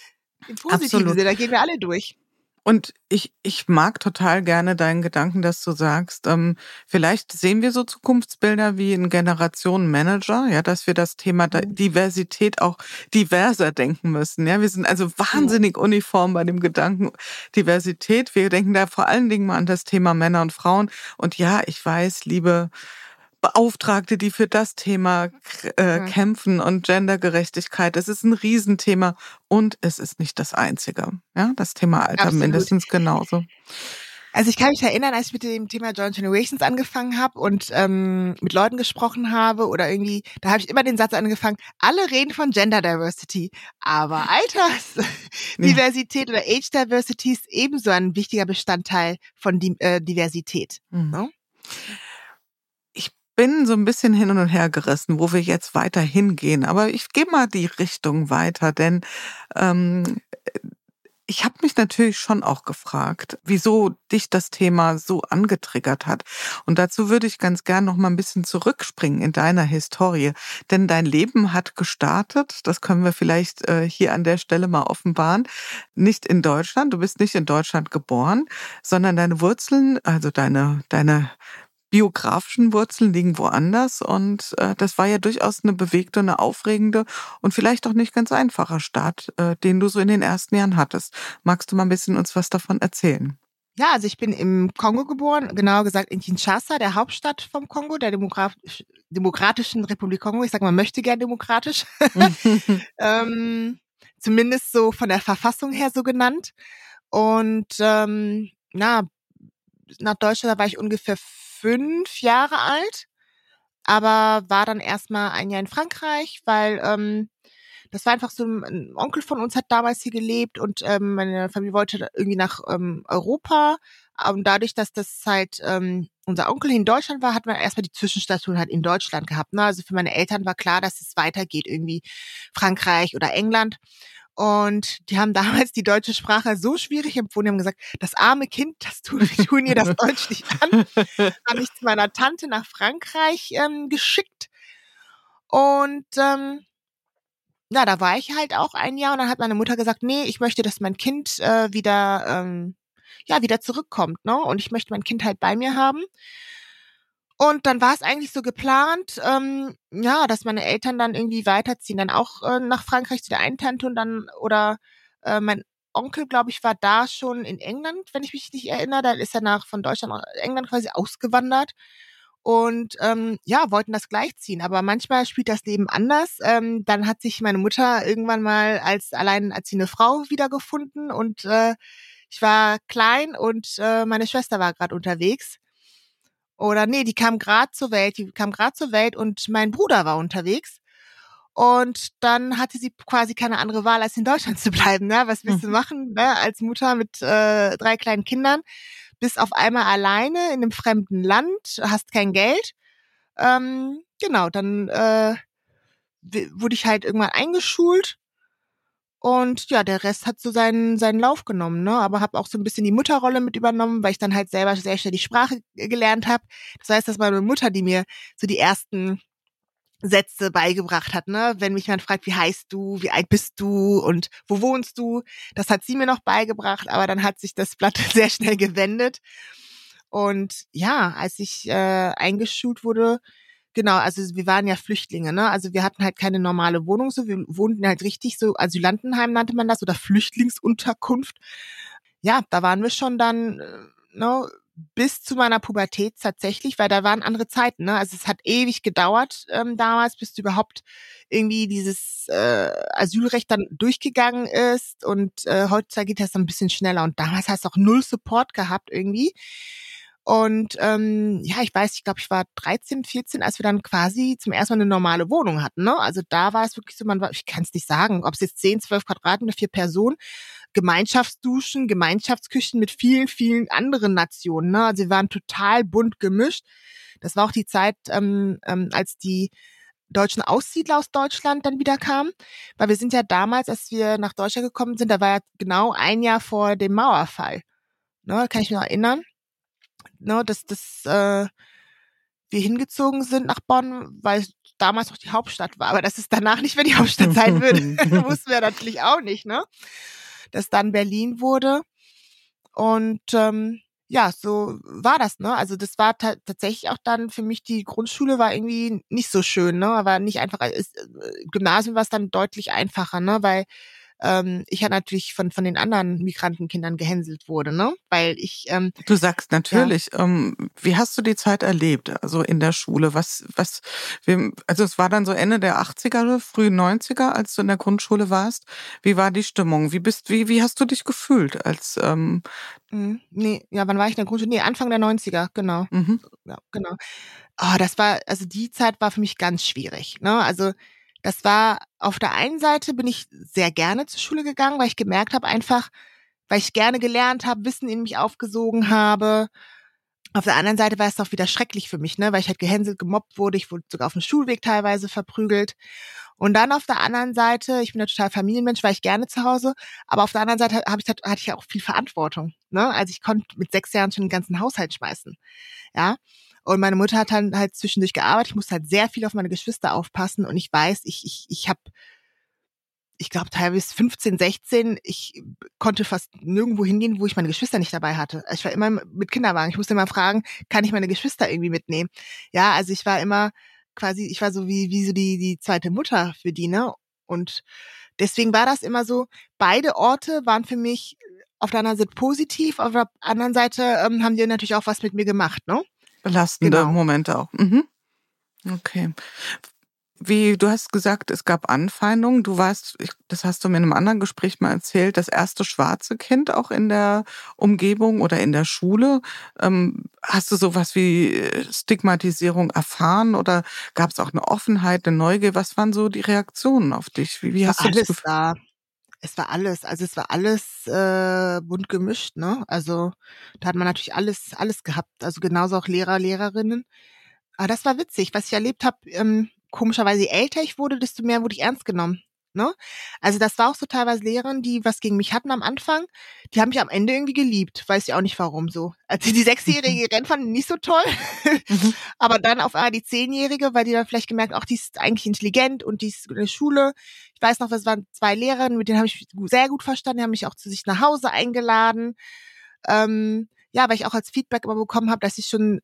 Im positiven Absolut. Sinne, da gehen wir alle durch. Und ich, ich mag total gerne deinen Gedanken, dass du sagst, ähm, vielleicht sehen wir so Zukunftsbilder wie ein Generationenmanager, ja, dass wir das Thema Diversität auch diverser denken müssen. Ja, wir sind also wahnsinnig uniform bei dem Gedanken Diversität. Wir denken da vor allen Dingen mal an das Thema Männer und Frauen. Und ja, ich weiß, liebe Beauftragte, die für das Thema äh, Ja. kämpfen und Gendergerechtigkeit. Es ist ein Riesenthema und es ist nicht das einzige. Ja, das Thema Alter Absolut. mindestens genauso. Also ich kann mich erinnern, als ich mit dem Thema Joint Generations angefangen habe und ähm, mit Leuten gesprochen habe oder irgendwie, da habe ich immer den Satz angefangen, alle reden von Gender Diversity, aber Altersdiversität ja. oder Age Diversity ist ebenso ein wichtiger Bestandteil von die, äh, Diversität. Mhm. No? Bin so ein bisschen hin und her gerissen, wo wir jetzt weiter hingehen. Aber ich gehe mal die Richtung weiter, denn ähm, ich habe mich natürlich schon auch gefragt, wieso dich das Thema so angetriggert hat. Und dazu würde ich ganz gern noch mal ein bisschen zurückspringen in deiner Historie. Denn dein Leben hat gestartet, das können wir vielleicht äh, hier an der Stelle mal offenbaren, nicht in Deutschland. Du bist nicht in Deutschland geboren, sondern deine Wurzeln, also deine deine biografischen Wurzeln liegen woanders und äh, das war ja durchaus eine bewegte, eine aufregende und vielleicht auch nicht ganz einfacher Start, äh, den du so in den ersten Jahren hattest. Magst du mal ein bisschen uns was davon erzählen? Ja, also ich bin im Kongo geboren, genauer gesagt in Kinshasa, der Hauptstadt vom Kongo, der Demokrat- Demokratischen Republik Kongo. Ich sag mal, möchte gern demokratisch. ähm, zumindest so von der Verfassung her so genannt. Und ähm, na, nach Deutschland, da war ich ungefähr fünf Jahre alt, aber war dann erstmal ein Jahr in Frankreich, weil ähm, das war einfach so, ein Onkel von uns hat damals hier gelebt und ähm, meine Familie wollte irgendwie nach ähm, Europa. Und dadurch, dass das halt ähm, unser Onkel hier in Deutschland war, hat man erstmal die Zwischenstation halt in Deutschland gehabt. Ne? Also für meine Eltern war klar, dass es weitergeht, irgendwie Frankreich oder England. Und die haben damals die deutsche Sprache so schwierig empfunden, die haben gesagt, das arme Kind, das tun, wir tun ihr das Deutsch nicht an. Haben mich zu meiner Tante nach Frankreich ähm, geschickt. Und ähm, ja, da war ich halt auch ein Jahr und dann hat meine Mutter gesagt, nee, ich möchte, dass mein Kind äh, wieder ähm, ja wieder zurückkommt, ne? Und ich möchte mein Kind halt bei mir haben. Und dann war es eigentlich so geplant, ähm, ja, dass meine Eltern dann irgendwie weiterziehen, dann auch äh, nach Frankreich zu der einen Tante und dann, oder äh, mein Onkel, glaube ich, war da schon in England, wenn ich mich nicht erinnere. Da ist er nach von Deutschland nach England quasi ausgewandert. Und ähm, ja, wollten das gleichziehen. Aber manchmal spielt das Leben anders. Ähm, dann hat sich meine Mutter irgendwann mal als alleinerziehende Frau wiedergefunden und äh, ich war klein und äh, meine Schwester war gerade unterwegs. Oder nee, die kam gerade zur Welt, die kam gerade zur Welt und mein Bruder war unterwegs. Und dann hatte sie quasi keine andere Wahl, als in Deutschland zu bleiben. Ne? Was willst du machen, ne? Als Mutter mit äh, drei kleinen Kindern? Bist auf einmal alleine in einem fremden Land, hast kein Geld. Ähm, genau, dann äh, w- wurde ich halt irgendwann eingeschult. Und ja, der Rest hat so seinen seinen Lauf genommen, ne? Aber habe auch so ein bisschen die Mutterrolle mit übernommen, weil ich dann halt selber sehr schnell die Sprache äh, gelernt habe. Das heißt, das war meine Mutter, die mir so die ersten Sätze beigebracht hat, ne? Wenn mich jemand fragt, wie heißt du, wie alt bist du und wo wohnst du? Das hat sie mir noch beigebracht, aber dann hat sich das Blatt sehr schnell gewendet. Und ja, als ich äh, eingeschult wurde, genau, also wir waren ja Flüchtlinge, ne? Also wir hatten halt keine normale Wohnung, so wir wohnten halt richtig so, Asylantenheim nannte man das oder Flüchtlingsunterkunft. Ja, da waren wir schon dann, äh, ne, bis zu meiner Pubertät tatsächlich, weil da waren andere Zeiten, ne? Also es hat ewig gedauert ähm, damals, bis du überhaupt irgendwie dieses äh, Asylrecht dann durchgegangen ist und äh, heutzutage geht das dann ein bisschen schneller und damals hast du auch null Support gehabt irgendwie. Und ähm, ja, ich weiß, ich glaube, ich war dreizehn, vierzehn, als wir dann quasi zum ersten Mal eine normale Wohnung hatten, ne? Also da war es wirklich so, man war, ich kann es nicht sagen, ob es jetzt zehn, zwölf Quadratmeter, vier Personen, Gemeinschaftsduschen, Gemeinschaftsküchen mit vielen, vielen anderen Nationen, ne? Also wir waren total bunt gemischt. Das war auch die Zeit, ähm, ähm, als die deutschen Aussiedler aus Deutschland dann wieder kamen, weil wir sind ja damals, als wir nach Deutschland gekommen sind, da war ja genau ein Jahr vor dem Mauerfall, ne? Kann ich mich noch erinnern, ne? Dass das äh, wir hingezogen sind nach Bonn, weil es damals noch die Hauptstadt war. Aber dass es danach nicht mehr die Hauptstadt sein würde, wussten wir natürlich auch nicht, ne? Dass dann Berlin wurde. Und ähm, ja, so war das, ne? Also das war ta- tatsächlich auch dann für mich, die Grundschule war irgendwie nicht so schön, ne? Aber nicht einfach, ist, äh, Gymnasium war es dann deutlich einfacher, ne? Weil ähm, ich ja natürlich von von den anderen Migrantenkindern gehänselt wurde, ne? Weil ich ähm, Du sagst ja. natürlich, ähm, wie hast du die Zeit erlebt, also in der Schule? Was, was, wir, also es war dann so Ende der achtziger, frühen neunziger, als du in der Grundschule warst. Wie war die Stimmung? Wie bist, wie, wie hast du dich gefühlt als, ähm, Mhm. Nee, ja, wann war ich in der Grundschule? Nee, Anfang der neunziger, genau. mhm. Ja, genau. Ah, das war, also die Zeit war für mich ganz schwierig, ne? Also das war, auf der einen Seite bin ich sehr gerne zur Schule gegangen, weil ich gemerkt habe einfach, weil ich gerne gelernt habe, Wissen in mich aufgesogen habe. Auf der anderen Seite war es auch wieder schrecklich für mich, ne, weil ich halt gehänselt, gemobbt wurde. Ich wurde sogar auf dem Schulweg teilweise verprügelt. Und dann auf der anderen Seite, ich bin ja total Familienmensch, war ich gerne zu Hause, aber auf der anderen Seite habe ich, hatte ich ja auch viel Verantwortung, ne? Also ich konnte mit sechs Jahren schon den ganzen Haushalt schmeißen, ja. Und meine Mutter hat dann halt zwischendurch gearbeitet. Ich musste halt sehr viel auf meine Geschwister aufpassen und ich weiß, ich ich ich habe, ich glaube teilweise fünfzehn, sechzehn, ich konnte fast nirgendwo hingehen, wo ich meine Geschwister nicht dabei hatte. Ich war immer mit Kinderwagen. Ich musste immer fragen, kann ich meine Geschwister irgendwie mitnehmen? Ja, also ich war immer quasi, ich war so wie wie so die die zweite Mutter für die, ne? Und deswegen war das immer so, beide Orte waren für mich auf der anderen Seite positiv, auf der anderen Seite ähm, haben die natürlich auch was mit mir gemacht, ne? Belastende Genau. Momente auch. Mhm. Okay. Wie, du hast gesagt, es gab Anfeindungen. Du warst, ich, das hast du mir in einem anderen Gespräch mal erzählt, das erste schwarze Kind auch in der Umgebung oder in der Schule. Ähm, hast du sowas wie Stigmatisierung erfahren oder gab es auch eine Offenheit, eine Neugier? Was waren so die Reaktionen auf dich? Wie, wie Es war hast du dich alles gefühlt? da. Es war alles. Also es war alles äh, bunt gemischt, ne? Also da hat man natürlich alles, alles gehabt. Also genauso auch Lehrer, Lehrerinnen. Aber das war witzig, was ich erlebt habe. Ähm, komischerweise, je älter ich wurde, desto mehr wurde ich ernst genommen. Ne? Also das war auch so teilweise Lehrerinnen, die was gegen mich hatten am Anfang. Die haben mich am Ende irgendwie geliebt. Weiß ich auch nicht warum so. Also die sechsjährige Rennen fanden die nicht so toll. Mhm. Aber dann auf einmal die zehnjährige, weil die dann vielleicht gemerkt, ach, die ist eigentlich intelligent und die ist in der Schule. Ich weiß noch, es waren zwei Lehrerinnen, mit denen habe ich mich sehr gut verstanden. Die haben mich auch zu sich nach Hause eingeladen. Ähm, ja, weil ich auch als Feedback immer bekommen habe, dass ich schon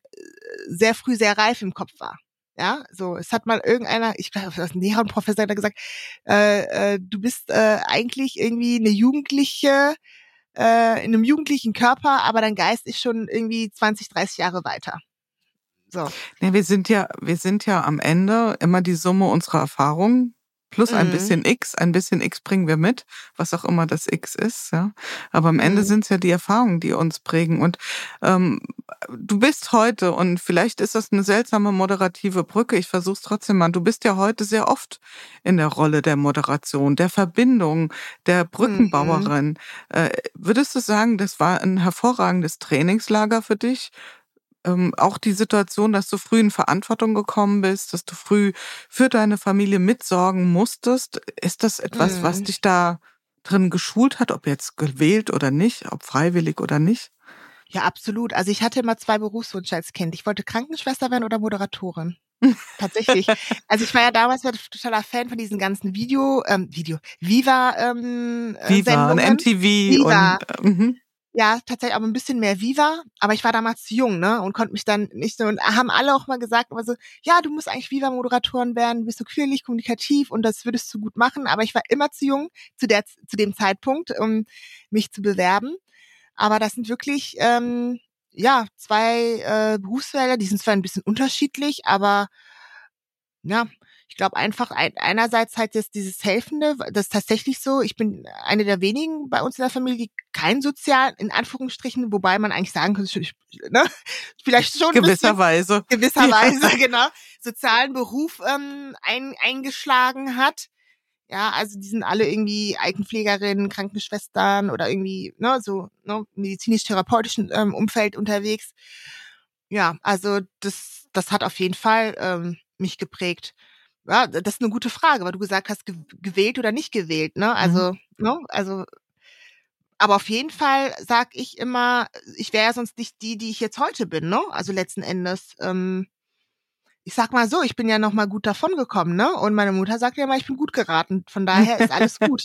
sehr früh sehr reif im Kopf war. Ja, so, es hat mal irgendeiner, ich glaube, das ist ein Lehrer-Professor, der gesagt, äh, äh, du bist äh, eigentlich irgendwie eine Jugendliche, äh, in einem jugendlichen Körper, aber dein Geist ist schon irgendwie zwanzig, dreißig Jahre weiter. So. Ja, wir sind ja, wir sind ja am Ende immer die Summe unserer Erfahrungen. Plus ein Mhm. bisschen X, ein bisschen X bringen wir mit, was auch immer das X ist, ja. Aber am Ende Mhm. sind es ja die Erfahrungen, die uns prägen. Und ähm, du bist heute, und vielleicht ist das eine seltsame moderative Brücke, ich versuche es trotzdem mal, du bist ja heute sehr oft in der Rolle der Moderation, der Verbindung, der Mhm. Brückenbauerin. Äh, würdest du sagen, das war ein hervorragendes Trainingslager für dich? Ähm, auch die Situation, dass du früh in Verantwortung gekommen bist, dass du früh für deine Familie mitsorgen musstest, ist das etwas, was Mhm. dich da drin geschult hat, ob jetzt gewählt oder nicht, ob freiwillig oder nicht? Ja, absolut. Also ich hatte immer zwei Berufswünsche als Kind. Ich wollte Krankenschwester werden oder Moderatorin. Tatsächlich. Also ich war ja damals ein totaler Fan von diesen ganzen Video, ähm, Video, Viva ähm, äh, Viva und Sendungen. M T V Viva. und äh, mhm. Ja, tatsächlich aber ein bisschen mehr Viva, aber ich war damals zu jung, ne, und konnte mich dann nicht so, und haben alle auch mal gesagt, immer so, ja, du musst eigentlich Viva-Moderatorin werden, du bist so quirlig, kommunikativ und das würdest du gut machen, aber ich war immer zu jung zu der, zu dem Zeitpunkt, um mich zu bewerben. Aber das sind wirklich, ähm, ja, zwei äh, Berufsfelder, die sind zwar ein bisschen unterschiedlich, aber ja, ich glaube einfach ein, einerseits halt jetzt dieses Helfende, das ist tatsächlich so. Ich bin eine der wenigen bei uns in der Familie, die kein sozial, in Anführungsstrichen, wobei man eigentlich sagen könnte, ich- ne, vielleicht schon ein bisschen, Gewisserweise. gewisserweise, Ja. genau, sozialen Beruf ähm, ein, eingeschlagen hat. Ja, also die sind alle irgendwie Altenpflegerinnen, Krankenschwestern oder irgendwie, ne, so, ne, medizinisch-therapeutischen ähm, Umfeld unterwegs. Ja, also das, das hat auf jeden Fall ähm, mich geprägt. Ja, das ist eine gute Frage, weil du gesagt hast, ge gewählt oder nicht gewählt, ne? Mhm. Also, ne? Also, aber auf jeden Fall sag ich immer, ich wäre ja sonst nicht die, die ich jetzt heute bin, ne? Also letzten Endes, ähm, ich sag mal so, ich bin ja noch mal gut davongekommen, ne? Und meine Mutter sagt ja immer, ich bin gut geraten. Von daher ist alles gut.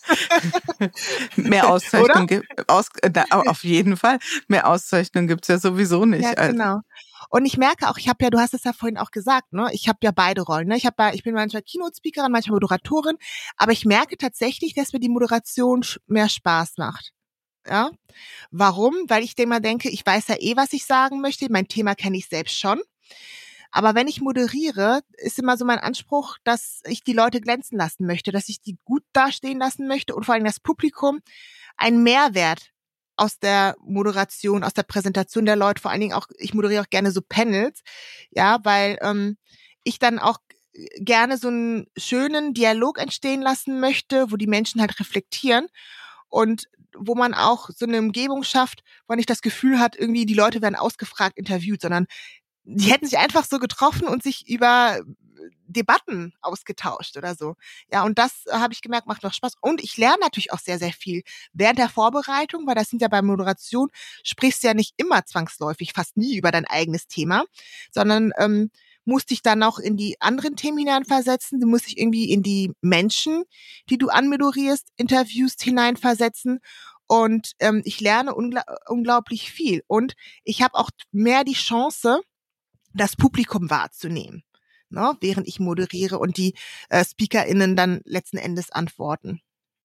Mehr Oder? Auszeichnung gibt aus, äh, da, auf jeden Fall. Mehr Auszeichnung gibt's ja sowieso nicht. Ja, Also, genau. Und ich merke auch, ich habe ja, du hast es ja vorhin auch gesagt, ne? Ich habe ja beide Rollen, ne? Ich habe ja, ich bin manchmal Keynote-Speakerin, manchmal Moderatorin, aber ich merke tatsächlich, dass mir die Moderation sch- mehr Spaß macht. Ja? Warum? Weil ich immer denke, ich weiß ja eh, was ich sagen möchte. Mein Thema kenne ich selbst schon. Aber wenn ich moderiere, ist immer so mein Anspruch, dass ich die Leute glänzen lassen möchte, dass ich die gut dastehen lassen möchte und vor allem das Publikum einen Mehrwert aus der Moderation, aus der Präsentation der Leute, vor allen Dingen auch, ich moderiere auch gerne so Panels, ja, weil ähm, ich dann auch gerne so einen schönen Dialog entstehen lassen möchte, wo die Menschen halt reflektieren und wo man auch so eine Umgebung schafft, wo man nicht das Gefühl hat, irgendwie die Leute werden ausgefragt, interviewt, sondern die hätten sich einfach so getroffen und sich über Debatten ausgetauscht oder so. Ja, und das äh, habe ich gemerkt, macht noch Spaß. Und ich lerne natürlich auch sehr, sehr viel während der Vorbereitung, weil das sind ja bei Moderation, sprichst du ja nicht immer zwangsläufig, fast nie über dein eigenes Thema, sondern ähm, musst dich dann auch in die anderen Themen hineinversetzen. Du musst dich irgendwie in die Menschen, die du anmoderierst, interviewst, hineinversetzen. Und ähm, ich lerne ungl- unglaublich viel. Und ich habe auch mehr die Chance, das Publikum wahrzunehmen, ne, während ich moderiere und die äh, SpeakerInnen dann letzten Endes antworten.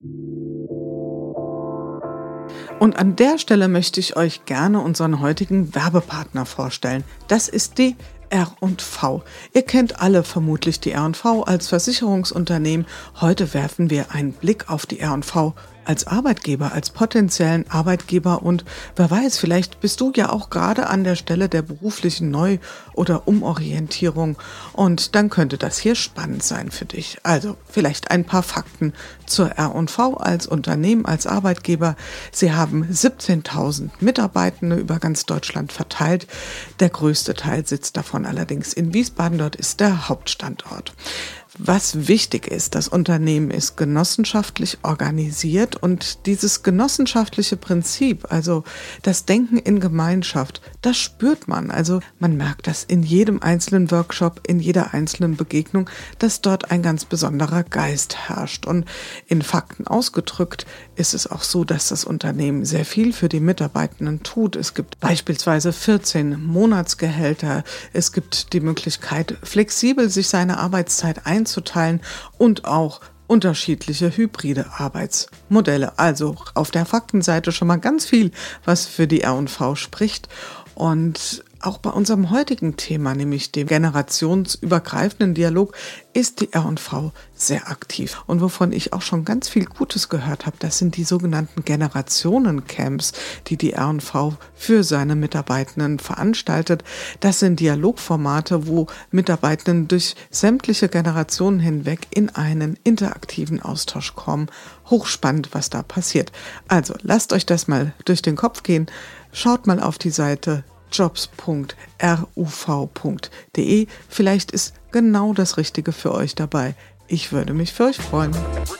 und an der Stelle möchte ich euch gerne unseren heutigen Werbepartner vorstellen. Das ist die R und V. Ihr kennt alle vermutlich die R und V als Versicherungsunternehmen. Heute werfen wir einen Blick auf die R und V als Arbeitgeber, als potenziellen Arbeitgeber und wer weiß, vielleicht bist du ja auch gerade an der Stelle der beruflichen Neu- oder Umorientierung und dann könnte das hier spannend sein für dich. Also vielleicht ein paar Fakten zur R und V als Unternehmen, als Arbeitgeber. Sie haben siebzehntausend Mitarbeitende über ganz Deutschland verteilt. Der größte Teil sitzt davon allerdings in Wiesbaden, dort ist der Hauptstandort. Was wichtig ist, das Unternehmen ist genossenschaftlich organisiert und dieses genossenschaftliche Prinzip, also das Denken in Gemeinschaft, das spürt man. Also man merkt das in jedem einzelnen Workshop, in jeder einzelnen Begegnung, dass dort ein ganz besonderer Geist herrscht. Und in Fakten ausgedrückt ist es auch so, dass das Unternehmen sehr viel für die Mitarbeitenden tut. Es gibt beispielsweise vierzehn Monatsgehälter. Es gibt die Möglichkeit, flexibel sich seine Arbeitszeit einzuteilen und auch unterschiedliche hybride Arbeitsmodelle. Also auf der Faktenseite schon mal ganz viel, was für die R und V spricht. Und auch bei unserem heutigen Thema, nämlich dem generationsübergreifenden Dialog, ist die R und V sehr aktiv. Und wovon ich auch schon ganz viel Gutes gehört habe, das sind die sogenannten Generationencamps, die die R und V für seine Mitarbeitenden veranstaltet. Das sind Dialogformate, wo Mitarbeitenden durch sämtliche Generationen hinweg in einen interaktiven Austausch kommen. Hochspannend, was da passiert. Also lasst euch das mal durch den Kopf gehen. Schaut mal auf die Seite jobs punkt ruv punkt de. Vielleicht ist genau das Richtige für euch dabei. Ich würde mich für euch freuen.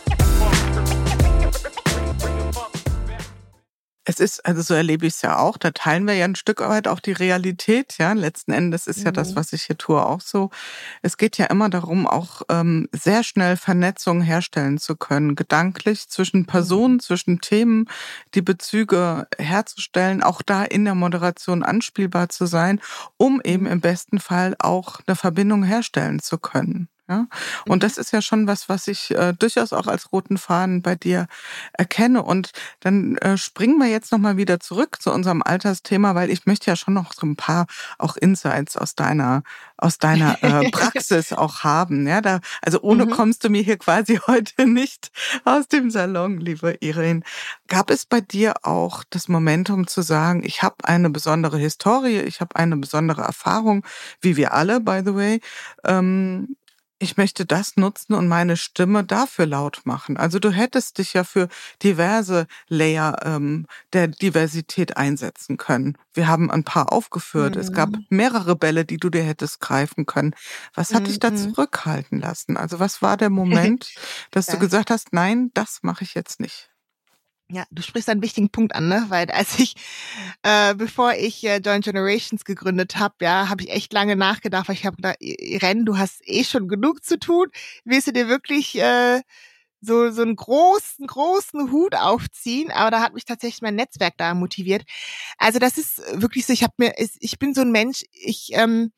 Es ist, also so erlebe ich es ja auch, da teilen wir ja ein Stück weit auch die Realität, ja, letzten Endes ist ja das, was ich hier tue, auch so. Es geht ja immer darum, auch ähm, sehr schnell Vernetzung herstellen zu können, gedanklich zwischen Personen, zwischen Themen, die Bezüge herzustellen, auch da in der Moderation anspielbar zu sein, um eben im besten Fall auch eine Verbindung herstellen zu können. Ja, und das ist ja schon was, was ich äh, durchaus auch als roten Faden bei dir erkenne. Und dann äh, springen wir jetzt nochmal wieder zurück zu unserem Altersthema, weil ich möchte ja schon noch so ein paar auch Insights aus deiner aus deiner äh, Praxis auch haben. Ja, da, also ohne mhm. kommst du mir hier quasi heute nicht aus dem Salon, liebe Irene. Gab es bei dir auch das Momentum zu sagen, ich habe eine besondere Historie, ich habe eine besondere Erfahrung, wie wir alle, by the way, ähm, ich möchte das nutzen und meine Stimme dafür laut machen. Also du hättest dich ja für diverse Layer ähm, der Diversität einsetzen können. Wir haben ein paar aufgeführt. Mhm. Es gab mehrere Bälle, die du dir hättest greifen können. Was hat mhm. dich da zurückhalten lassen? Also was war der Moment, dass ja. du gesagt hast, nein, das mache ich jetzt nicht? Ja, du sprichst einen wichtigen Punkt an, ne? Weil als ich, äh, bevor ich äh, Joint Generations gegründet habe, ja, habe ich echt lange nachgedacht, weil ich habe gedacht, Irene, du hast eh schon genug zu tun. Willst du dir wirklich äh, so so einen großen, großen Hut aufziehen? Aber da hat mich tatsächlich mein Netzwerk da motiviert. Also das ist wirklich so, ich habe mir, ich bin so ein Mensch, ich ähm,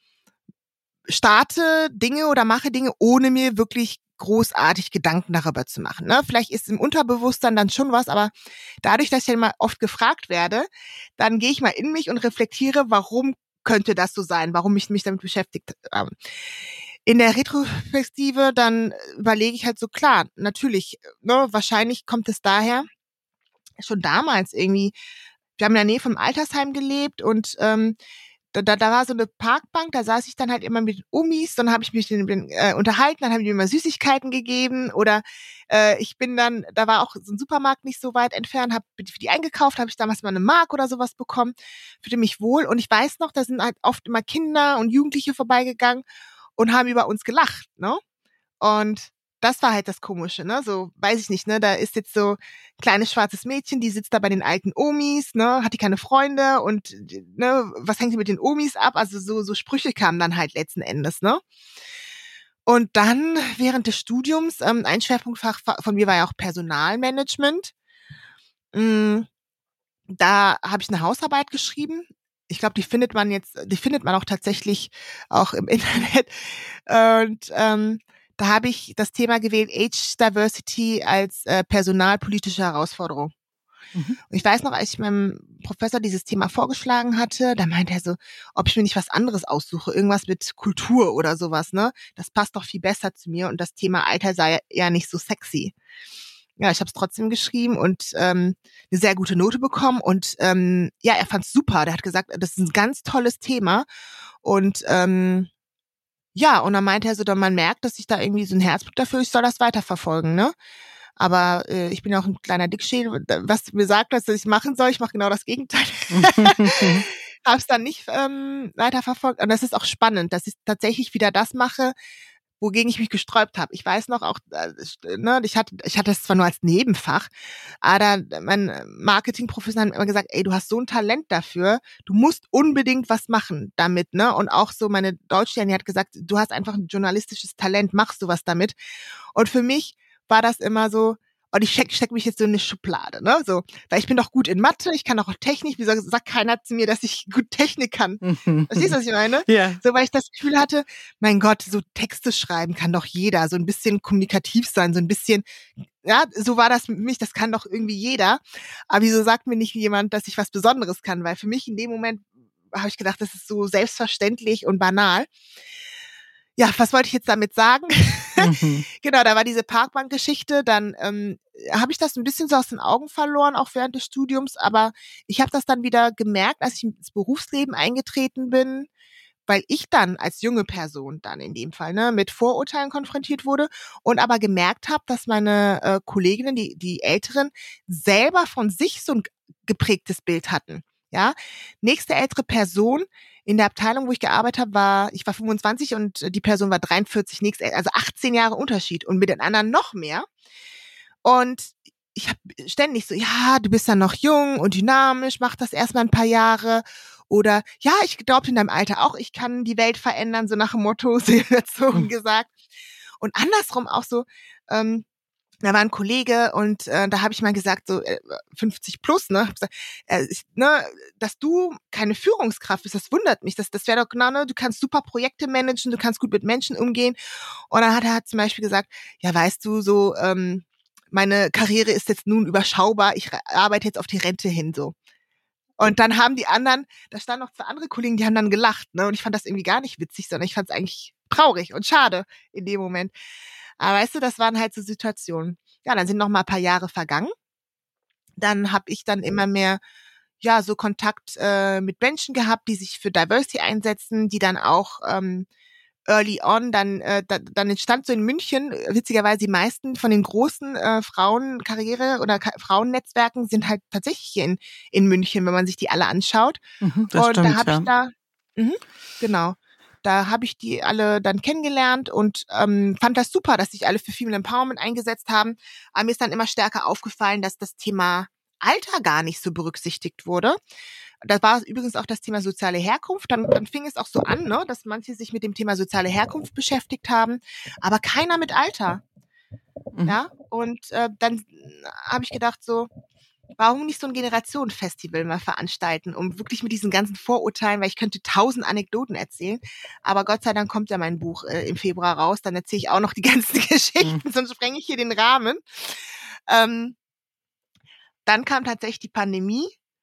starte Dinge oder mache Dinge, ohne mir wirklich großartig Gedanken darüber zu machen. Ne? Vielleicht ist im Unterbewusstsein dann schon was, aber dadurch, dass ich ja immer oft gefragt werde, dann gehe ich mal in mich und reflektiere, warum könnte das so sein, warum ich mich damit beschäftigt habe. In der Retrospektive dann überlege ich halt so, klar, natürlich, ne, wahrscheinlich kommt es daher, schon damals irgendwie, wir haben in der Nähe vom Altersheim gelebt und ähm, Da, da, da war so eine Parkbank, da saß ich dann halt immer mit den Omis, dann habe ich mich mit denen äh, unterhalten, dann haben die mir immer Süßigkeiten gegeben oder äh, ich bin dann, da war auch so ein Supermarkt nicht so weit entfernt, habe für die eingekauft, habe ich damals mal eine Mark oder sowas bekommen, fühlte mich wohl und ich weiß noch, da sind halt oft immer Kinder und Jugendliche vorbeigegangen und haben über uns gelacht, ne? Und das war halt das Komische, ne? So, weiß ich nicht, ne? Da ist jetzt so ein kleines schwarzes Mädchen, die sitzt da bei den alten Omis, ne? Hat die keine Freunde und, ne? Was hängt die mit den Omis ab? Also so, so Sprüche kamen dann halt letzten Endes, ne? Und dann während des Studiums, ähm, ein Schwerpunktfach von mir war ja auch Personalmanagement. Mm, da habe ich eine Hausarbeit geschrieben. Ich glaube, die findet man jetzt, die findet man auch tatsächlich auch im Internet. Und, ähm, da habe ich das Thema gewählt, Age Diversity als äh, personalpolitische Herausforderung. Mhm. Und ich weiß noch, als ich meinem Professor dieses Thema vorgeschlagen hatte, da meinte er so, ob ich mir nicht was anderes aussuche, irgendwas mit Kultur oder sowas, ne? Das passt doch viel besser zu mir und das Thema Alter sei ja nicht so sexy. Ja, ich habe es trotzdem geschrieben und ähm, eine sehr gute Note bekommen und ähm, ja, er fand es super. Der hat gesagt, das ist ein ganz tolles Thema und ähm, ja, und dann meinte er so, dann man merkt, dass ich da irgendwie so ein Herzblut dafür, ich soll das weiterverfolgen, ne? Aber äh, ich bin ja auch ein kleiner Dickschädel, was mir sagt, dass ich machen soll, ich mache genau das Gegenteil. Hab's dann nicht ähm, weiterverfolgt. Und das ist auch spannend, dass ich tatsächlich wieder das mache, wogegen ich mich gesträubt habe. Ich weiß noch auch, äh, ne, ich hatte, ich hatte es zwar nur als Nebenfach, aber mein Marketingprofessor hat immer gesagt, ey, du hast so ein Talent dafür, du musst unbedingt was machen damit, ne? Und auch so meine Deutschlehrerin hat gesagt, du hast einfach ein journalistisches Talent, machst du was damit. Und für mich war das immer so, und ich steck, steck mich jetzt so in eine Schublade, ne? So, weil ich bin doch gut in Mathe, ich kann auch Technik, wieso sagt keiner zu mir, dass ich gut Technik kann? Verstehst du, was ich meine? Ja. So, weil ich das Gefühl hatte, mein Gott, so Texte schreiben kann doch jeder, so ein bisschen kommunikativ sein, so ein bisschen, ja, so war das mit mich, das kann doch irgendwie jeder. Aber wieso sagt mir nicht jemand, dass ich was Besonderes kann? Weil für mich in dem Moment habe ich gedacht, das ist so selbstverständlich und banal. Ja, was wollte ich jetzt damit sagen? Mhm. Genau, da war diese Parkbankgeschichte, dann ähm, habe ich das ein bisschen so aus den Augen verloren, auch während des Studiums, aber ich habe das dann wieder gemerkt, als ich ins Berufsleben eingetreten bin, weil ich dann als junge Person dann in dem Fall ne mit Vorurteilen konfrontiert wurde und aber gemerkt habe, dass meine äh, Kolleginnen, die die Älteren, selber von sich so ein geprägtes Bild hatten. Ja, nächste ältere Person in der Abteilung, wo ich gearbeitet habe, war, ich war fünfundzwanzig und die Person war dreiundvierzig, nächste, also achtzehn Jahre Unterschied und mit den anderen noch mehr. Und ich habe ständig so, ja, du bist ja noch jung und dynamisch, mach das erstmal ein paar Jahre. Oder, ja, ich glaube in deinem Alter auch, ich kann die Welt verändern, so nach dem Motto, sehr überzogen gesagt. Und andersrum auch so, ähm, da war ein Kollege und äh, da habe ich mal gesagt, so äh, fünfzig plus, ne, hab gesagt, äh, ich, ne, dass du keine Führungskraft bist, das wundert mich. Das, das wäre doch genau, ne, du kannst super Projekte managen, du kannst gut mit Menschen umgehen. Und dann hat er zum Beispiel gesagt, ja, weißt du, so ähm, meine Karriere ist jetzt nun überschaubar, ich arbeite jetzt auf die Rente hin, so. Und dann haben die anderen, da standen noch zwei andere Kollegen, die haben dann gelacht, ne, und ich fand das irgendwie gar nicht witzig, sondern ich fand es eigentlich traurig und schade in dem Moment. Aber weißt du, das waren halt so Situationen. Ja, dann sind noch mal ein paar Jahre vergangen. Dann habe ich dann immer mehr, ja, so Kontakt äh, mit Menschen gehabt, die sich für Diversity einsetzen, die dann auch ähm, early on, dann äh, da, dann entstand so in München, witzigerweise die meisten von den großen äh, Frauenkarriere- oder Ka- Frauennetzwerken sind halt tatsächlich hier in, in München, wenn man sich die alle anschaut. Mhm, das Und stimmt, da habe ja. ich da, mh, genau. Da habe ich die alle dann kennengelernt und ähm, fand das super, dass sich alle für Female Empowerment eingesetzt haben. Aber mir ist dann immer stärker aufgefallen, dass das Thema Alter gar nicht so berücksichtigt wurde. Das war übrigens auch das Thema soziale Herkunft. Dann, dann fing es auch so an, ne, dass manche sich mit dem Thema soziale Herkunft beschäftigt haben, aber keiner mit Alter. Mhm. Ja, und äh, dann habe ich gedacht so, warum nicht so ein Generationenfestival mal veranstalten, um wirklich mit diesen ganzen Vorurteilen, weil ich könnte tausend Anekdoten erzählen, aber Gott sei Dank kommt ja mein Buch äh, im Februar raus, dann erzähle ich auch noch die ganzen Geschichten, mhm. sonst sprenge ich hier den Rahmen. Ähm, dann kam tatsächlich die Pandemie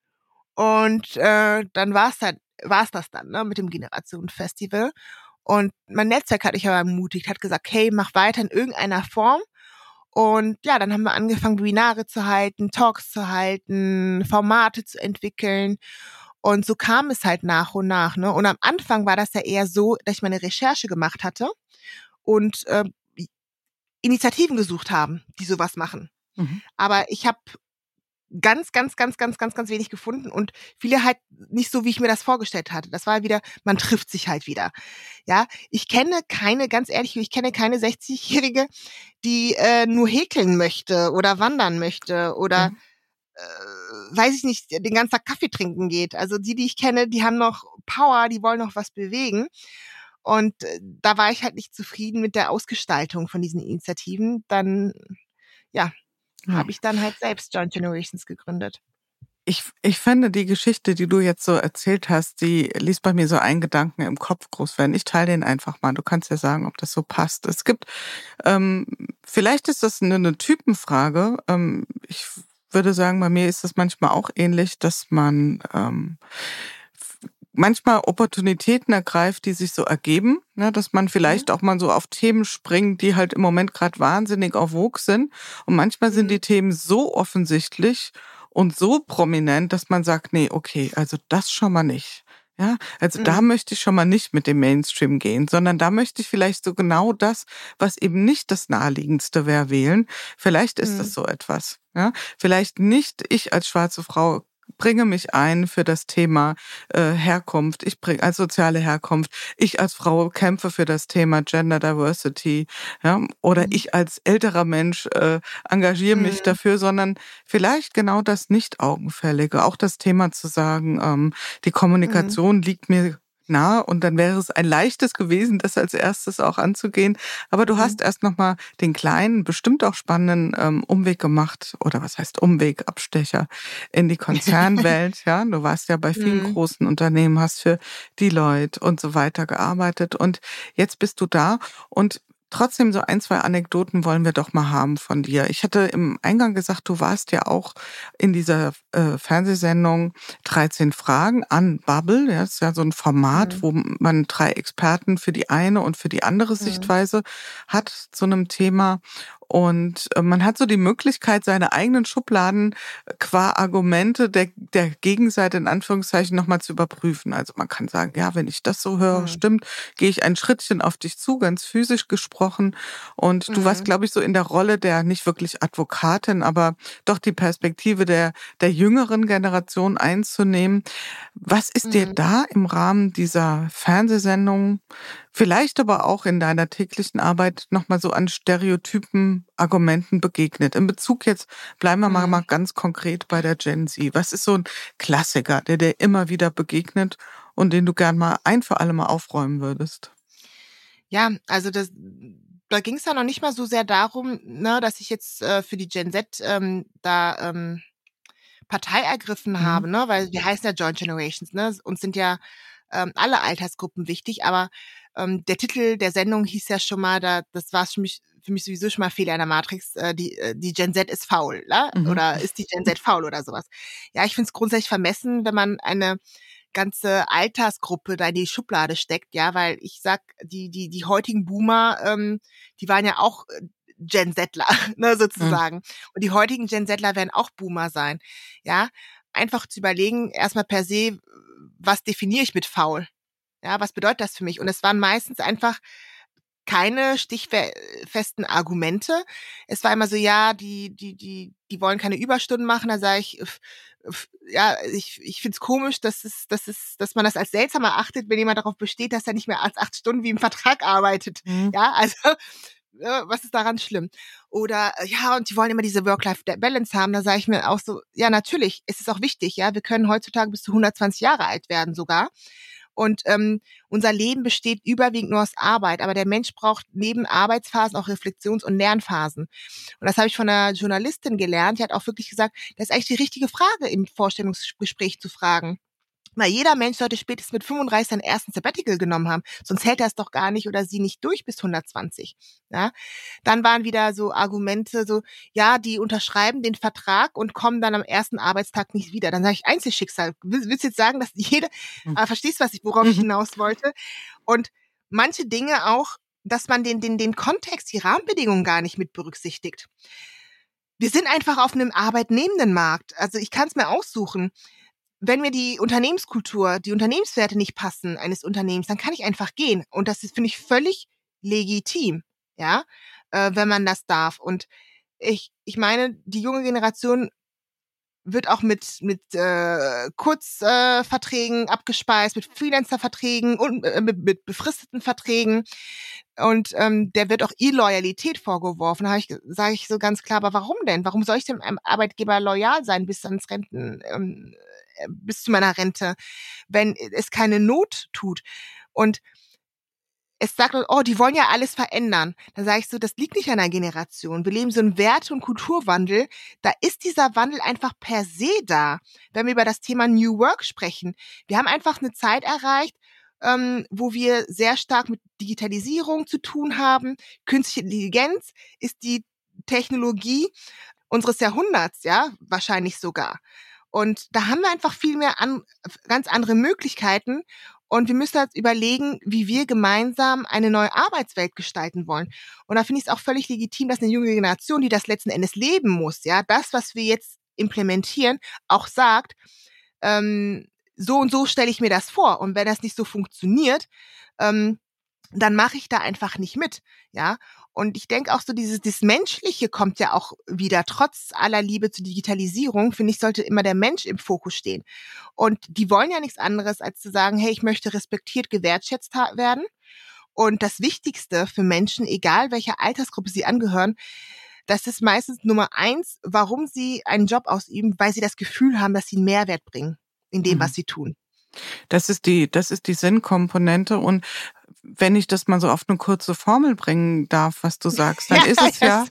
und äh, dann war es dann, war es das dann, ne, mit dem Generationenfestival. Und mein Netzwerk hat mich aber ermutigt, hat gesagt, hey, mach weiter in irgendeiner Form. Und ja, dann haben wir angefangen, Webinare zu halten, Talks zu halten, Formate zu entwickeln. Und so kam es halt nach und nach. Ne? Und am Anfang war das ja eher so, dass ich meine Recherche gemacht hatte und äh, Initiativen gesucht haben, die sowas machen. Mhm. Aber ich habe ganz, ganz, ganz, ganz, ganz, ganz wenig gefunden und viele halt nicht so, wie ich mir das vorgestellt hatte. Das war wieder, man trifft sich halt wieder. Ja, ich kenne keine, ganz ehrlich, ich kenne keine sechzigjährige, die äh, nur häkeln möchte oder wandern möchte oder mhm. äh, weiß ich nicht, den ganzen Tag Kaffee trinken geht. Also die, die ich kenne, die haben noch Power, die wollen noch was bewegen. Und äh, da war ich halt nicht zufrieden mit der Ausgestaltung von diesen Initiativen. Dann, ja, Ja. habe ich dann halt selbst Joint Generations gegründet. Ich, ich finde die Geschichte, die du jetzt so erzählt hast, die ließ bei mir so einen Gedanken im Kopf groß werden. Ich teile den einfach mal. Du kannst ja sagen, ob das so passt. Es gibt, ähm, vielleicht ist das eine, eine Typenfrage. Ähm, ich würde sagen, bei mir ist das manchmal auch ähnlich, dass man ähm, manchmal Opportunitäten ergreift, die sich so ergeben, ne, dass man vielleicht mhm. auch mal so auf Themen springt, die halt im Moment gerade wahnsinnig auf Vogue sind. Und manchmal mhm. sind die Themen so offensichtlich und so prominent, dass man sagt, nee, okay, also das schon mal nicht. Ja, also mhm. da möchte ich schon mal nicht mit dem Mainstream gehen, sondern da möchte ich vielleicht so genau das, was eben nicht das Naheliegendste wäre, wählen. Vielleicht ist mhm. das so etwas. Ja, vielleicht nicht ich als schwarze Frau bringe mich ein für das Thema äh, Herkunft, ich bringe als soziale Herkunft, ich als Frau kämpfe für das Thema Gender Diversity, ja, oder Mhm. ich als älterer Mensch äh, engagiere mich Mhm. dafür, sondern vielleicht genau das Nicht-Augenfällige, auch das Thema zu sagen, ähm, die Kommunikation liegt mir nah und dann wäre es ein leichtes gewesen, das als erstes auch anzugehen. Aber du Mhm. hast erst nochmal den kleinen, bestimmt auch spannenden ähm, Umweg gemacht, oder was heißt Umweg, Abstecher in die Konzernwelt. Ja, du warst ja bei vielen Mhm. großen Unternehmen, hast für Deloitte und so weiter gearbeitet und jetzt bist du da und trotzdem so ein, zwei Anekdoten wollen wir doch mal haben von dir. Ich hatte im Eingang gesagt, du warst ja auch in dieser äh, Fernsehsendung dreizehn Fragen an Bubble. Ja, das ist ja so ein Format, Mhm. wo man drei Experten für die eine und für die andere Mhm. Sichtweise hat zu einem Thema. Und äh, man hat so die Möglichkeit, seine eigenen Schubladen äh, qua Argumente der, der Gegenseite in Anführungszeichen nochmal zu überprüfen. Also man kann sagen, ja, wenn ich das so höre, Mhm. stimmt, gehe ich ein Schrittchen auf dich zu, ganz physisch gesprochen. Und du warst, Mhm. glaube ich, so in der Rolle der nicht wirklich Advokatin, aber doch die Perspektive der, der jüngeren Generation einzunehmen. Was ist dir Mhm. da im Rahmen dieser Fernsehsendung, vielleicht aber auch in deiner täglichen Arbeit nochmal so an Stereotypen, Argumenten begegnet? In Bezug jetzt, bleiben wir mal, Mhm. mal ganz konkret bei der Gen Z. Was ist so ein Klassiker, der dir immer wieder begegnet und den du gern mal ein für alle Mal aufräumen würdest? Ja, also das, da ging es ja noch nicht mal so sehr darum, ne, dass ich jetzt äh, für die Gen Z ähm, da ähm, Partei ergriffen Mhm. habe, ne, weil wir heißen ja Joint Generations, ne, uns sind ja ähm, alle Altersgruppen wichtig, aber ähm, der Titel der Sendung hieß ja schon mal, da, das war für mich, für mich sowieso schon mal Fehler in der Matrix, äh, die, äh, die Gen Z ist faul, ne? Mhm. Oder ist die Gen Z faul oder sowas. Ja, ich finde es grundsätzlich vermessen, wenn man eine ganze Altersgruppe da in die Schublade steckt, ja, weil ich sag, die, die, die heutigen Boomer, ähm, die waren ja auch äh, Gen Zler, ne, Mhm. sozusagen. Und die heutigen Gen Zler werden auch Boomer sein, ja. Einfach zu überlegen, erstmal per se, was definiere ich mit faul? Ja, was bedeutet das für mich? Und es waren meistens einfach keine stichfesten Argumente. Es war immer so, ja, die, die, die, die wollen keine Überstunden machen. Da sage ich, f- f- ja, ich, ich finde es komisch, dass es, dass es, dass man das als seltsam erachtet, wenn jemand darauf besteht, dass er nicht mehr als acht Stunden wie im Vertrag arbeitet. Mhm. Ja, also äh, was ist daran schlimm? Oder äh, ja, und die wollen immer diese Work-Life-Balance haben. Da sage ich mir auch so, ja, natürlich, es ist auch wichtig, ja, wir können heutzutage bis zu hundertzwanzig Jahre alt werden sogar. Und ähm, unser Leben besteht überwiegend nur aus Arbeit, aber der Mensch braucht neben Arbeitsphasen auch Reflexions- und Lernphasen. Und das habe ich von einer Journalistin gelernt, die hat auch wirklich gesagt, das ist eigentlich die richtige Frage im Vorstellungsgespräch zu fragen. Weil jeder Mensch sollte spätestens mit fünfunddreißig seinen ersten Sabbatical genommen haben, sonst hält er es doch gar nicht oder sie nicht durch bis hundertzwanzig. Ja? Dann waren wieder so Argumente, so, ja, die unterschreiben den Vertrag und kommen dann am ersten Arbeitstag nicht wieder. Dann sage ich Einzelschicksal. Will- Willst du jetzt sagen, dass jede, Mhm. äh, verstehst du, was ich, worauf ich Mhm. hinaus wollte? Und manche Dinge auch, dass man den, den, den Kontext, die Rahmenbedingungen gar nicht mit berücksichtigt. Wir sind einfach auf einem arbeitnehmenden Markt. Also ich kann es mir aussuchen. Wenn mir die Unternehmenskultur, die Unternehmenswerte nicht passen eines Unternehmens, dann kann ich einfach gehen. Und das ist, finde ich, völlig legitim, ja, äh, wenn man das darf. Und ich, ich meine, die junge Generation wird auch mit mit äh, Kurzverträgen äh, Verträgen abgespeist, mit Freelancer-Verträgen und äh, mit, mit befristeten Verträgen. Und ähm, der wird auch Illoyalität vorgeworfen. Da ich, sage ich so ganz klar, aber warum denn? Warum soll ich dem einem Arbeitgeber loyal sein bis ans Renten, ähm, äh, bis zu meiner Rente, wenn es keine Not tut? Und es sagt, oh, die wollen ja alles verändern. Da sage ich so, das liegt nicht an der Generation. Wir leben so einen Werte- und Kulturwandel. Da ist dieser Wandel einfach per se da. Wenn wir über das Thema New Work sprechen. Wir haben einfach eine Zeit erreicht, ähm, wo wir sehr stark mit Digitalisierung zu tun haben. Künstliche Intelligenz ist die Technologie unseres Jahrhunderts, ja, wahrscheinlich sogar. Und da haben wir einfach viel mehr an, ganz andere Möglichkeiten. Und wir müssen jetzt überlegen, wie wir gemeinsam eine neue Arbeitswelt gestalten wollen. Und da finde ich es auch völlig legitim, dass eine junge Generation, die das letzten Endes leben muss, ja, das, was wir jetzt implementieren, auch sagt, ähm, so und so stelle ich mir das vor. Und wenn das nicht so funktioniert, ähm, dann mache ich da einfach nicht mit, ja. Und ich denke auch so, dieses, das Menschliche kommt ja auch wieder. Trotz aller Liebe zur Digitalisierung, finde ich, sollte immer der Mensch im Fokus stehen. Und die wollen ja nichts anderes, als zu sagen, hey, ich möchte respektiert, gewertschätzt ha- werden. Und das Wichtigste für Menschen, egal welcher Altersgruppe sie angehören, das ist meistens Nummer eins, warum sie einen Job ausüben, weil sie das Gefühl haben, dass sie einen Mehrwert bringen in dem, Mhm. was sie tun. Das ist die, das ist die Sinnkomponente. Und wenn ich das mal so auf eine kurze Formel bringen darf, was du sagst, dann ist es ja,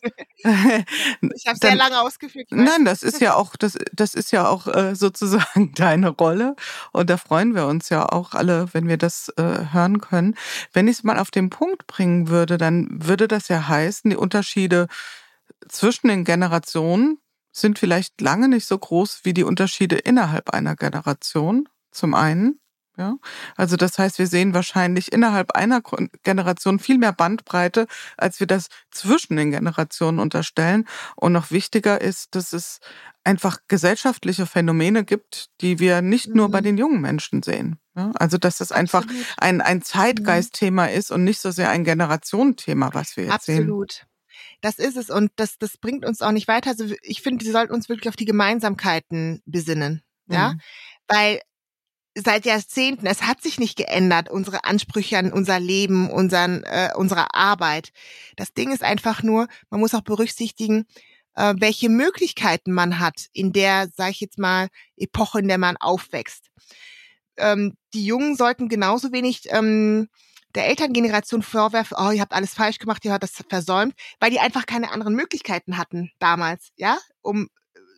ich habe sehr dann, lange ausgeführt. ich weiß. nein, das ist ja auch, das, das ist ja auch äh, sozusagen deine Rolle. Und da freuen wir uns ja auch alle, wenn wir das äh, hören können. Wenn ich es mal auf den Punkt bringen würde, dann würde das ja heißen, die Unterschiede zwischen den Generationen sind vielleicht lange nicht so groß wie die Unterschiede innerhalb einer Generation, zum einen. Ja, also das heißt, wir sehen wahrscheinlich innerhalb einer Generation viel mehr Bandbreite, als wir das zwischen den Generationen unterstellen. Und noch wichtiger ist, dass es einfach gesellschaftliche Phänomene gibt, die wir nicht nur bei den jungen Menschen sehen. Ja, also dass das einfach Absolut. ein, ein Zeitgeistthema ist und nicht so sehr ein Generationenthema, was wir jetzt sehen. Absolut. Das ist es und das, das bringt uns auch nicht weiter. Also ich finde, wir sollten uns wirklich auf die Gemeinsamkeiten besinnen, ja, Mhm. weil seit Jahrzehnten, es hat sich nicht geändert, unsere Ansprüche an unser Leben, unseren, äh, unsere Arbeit. Das Ding ist einfach nur, man muss auch berücksichtigen, äh, welche Möglichkeiten man hat in der, sag ich jetzt mal, Epoche, in der man aufwächst. Ähm, die Jungen sollten genauso wenig ähm, der Elterngeneration vorwerfen, oh, ihr habt alles falsch gemacht, ihr habt das versäumt, weil die einfach keine anderen Möglichkeiten hatten damals, ja, um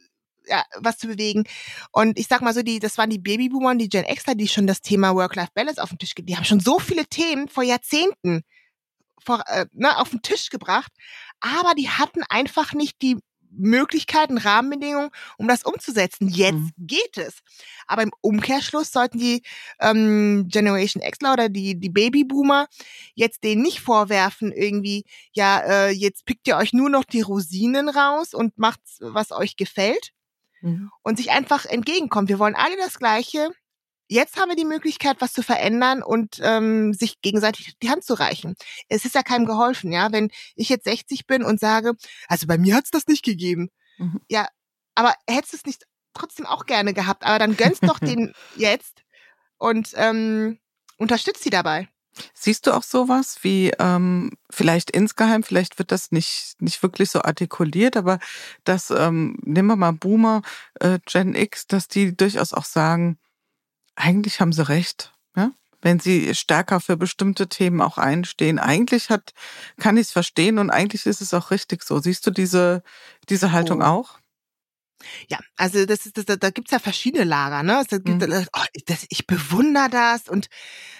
ja, was zu bewegen. Und ich sag mal so, die, das waren die Babyboomer und die Gen Xler, die schon das Thema Work-Life-Balance auf den Tisch, die haben schon so viele Themen vor Jahrzehnten vor, äh, ne, auf den Tisch gebracht, aber die hatten einfach nicht die Möglichkeiten, Rahmenbedingungen, um das umzusetzen. Jetzt Mhm. geht es. Aber im Umkehrschluss sollten die ähm, Generation Xler oder die, die Babyboomer jetzt denen nicht vorwerfen, irgendwie, ja, äh, jetzt pickt ihr euch nur noch die Rosinen raus und macht, was euch gefällt. Mhm. Und sich einfach entgegenkommen. Wir wollen alle das Gleiche. Jetzt haben wir die Möglichkeit, was zu verändern und ähm, sich gegenseitig die Hand zu reichen. Es ist ja keinem geholfen, ja. Wenn ich jetzt sechzig bin und sage, also bei mir hat's das nicht gegeben. Mhm. Ja, aber hättest du es nicht trotzdem auch gerne gehabt. Aber dann gönnst doch den jetzt und ähm, unterstützt sie dabei. Siehst du auch sowas wie ähm, vielleicht insgeheim, vielleicht wird das nicht nicht wirklich so artikuliert, aber dass, ähm, nehmen wir mal Boomer, äh, Gen X, dass die durchaus auch sagen, eigentlich haben sie recht, ja? Wenn sie stärker für bestimmte Themen auch einstehen. Eigentlich hat, kann ich es verstehen und eigentlich ist es auch richtig so. Siehst du diese diese Haltung Oh. auch? Ja, also das ist das, da gibt's ja verschiedene Lager, ne? Es gibt, Mhm. oh, das, ich bewundere das und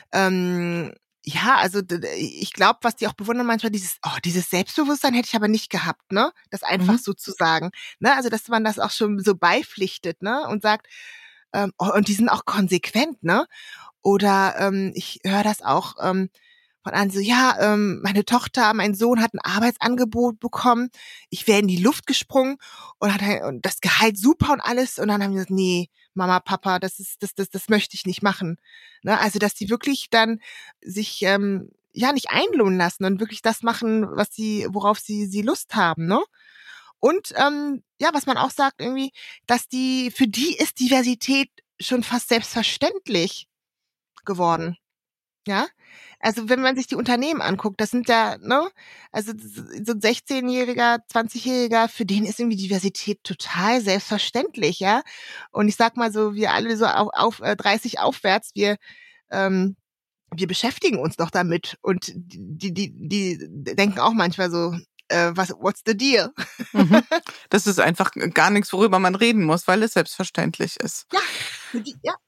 ähm, ja, also d- d- ich glaube, was die auch bewundern manchmal, dieses, oh, dieses Selbstbewusstsein hätte ich aber nicht gehabt, ne? Das einfach Mhm. so zu sagen, ne? Also dass man das auch schon so beipflichtet, ne? Und sagt, ähm, oh, und die sind auch konsequent, ne? Oder ähm, ich höre das auch ähm, von an so, ja, ähm, meine Tochter, mein Sohn hat ein Arbeitsangebot bekommen, ich wäre in die Luft gesprungen und hat halt, und das Gehalt super und alles und dann haben die gesagt, nee, Mama, Papa, das ist das das das möchte ich nicht machen. Ne? Also dass die wirklich dann sich ähm, ja nicht einlohnen lassen und wirklich das machen, was sie, worauf sie sie Lust haben, ne? Und ähm, ja, was man auch sagt irgendwie, dass die, für die ist Diversität schon fast selbstverständlich geworden. Ja, also wenn man sich die Unternehmen anguckt, das sind ja, ne, also so ein sechzehnjähriger, zwanzigjähriger, für den ist irgendwie Diversität total selbstverständlich, ja. Und ich sag mal so, wir alle so auf, auf äh, dreißig aufwärts, wir ähm, wir beschäftigen uns doch damit und die die die denken auch manchmal so, äh, was what's the deal? Mhm. Das ist einfach gar nichts, worüber man reden muss, weil es selbstverständlich ist. Ja, für die, ja.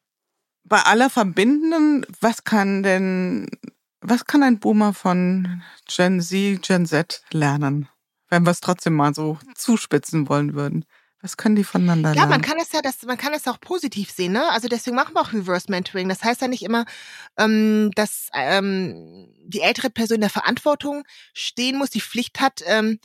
Bei aller Verbindenden, was kann denn, was kann ein Boomer von Gen Z, Gen Z lernen? Wenn wir es trotzdem mal so zuspitzen wollen würden. Was können die voneinander Ja, man lernen? kann es ja, das, man kann es auch positiv sehen, ne? Also deswegen machen wir auch Reverse Mentoring. Das heißt ja nicht immer, ähm, dass ähm, die ältere Person in der Verantwortung stehen muss, die Pflicht hat, ähm,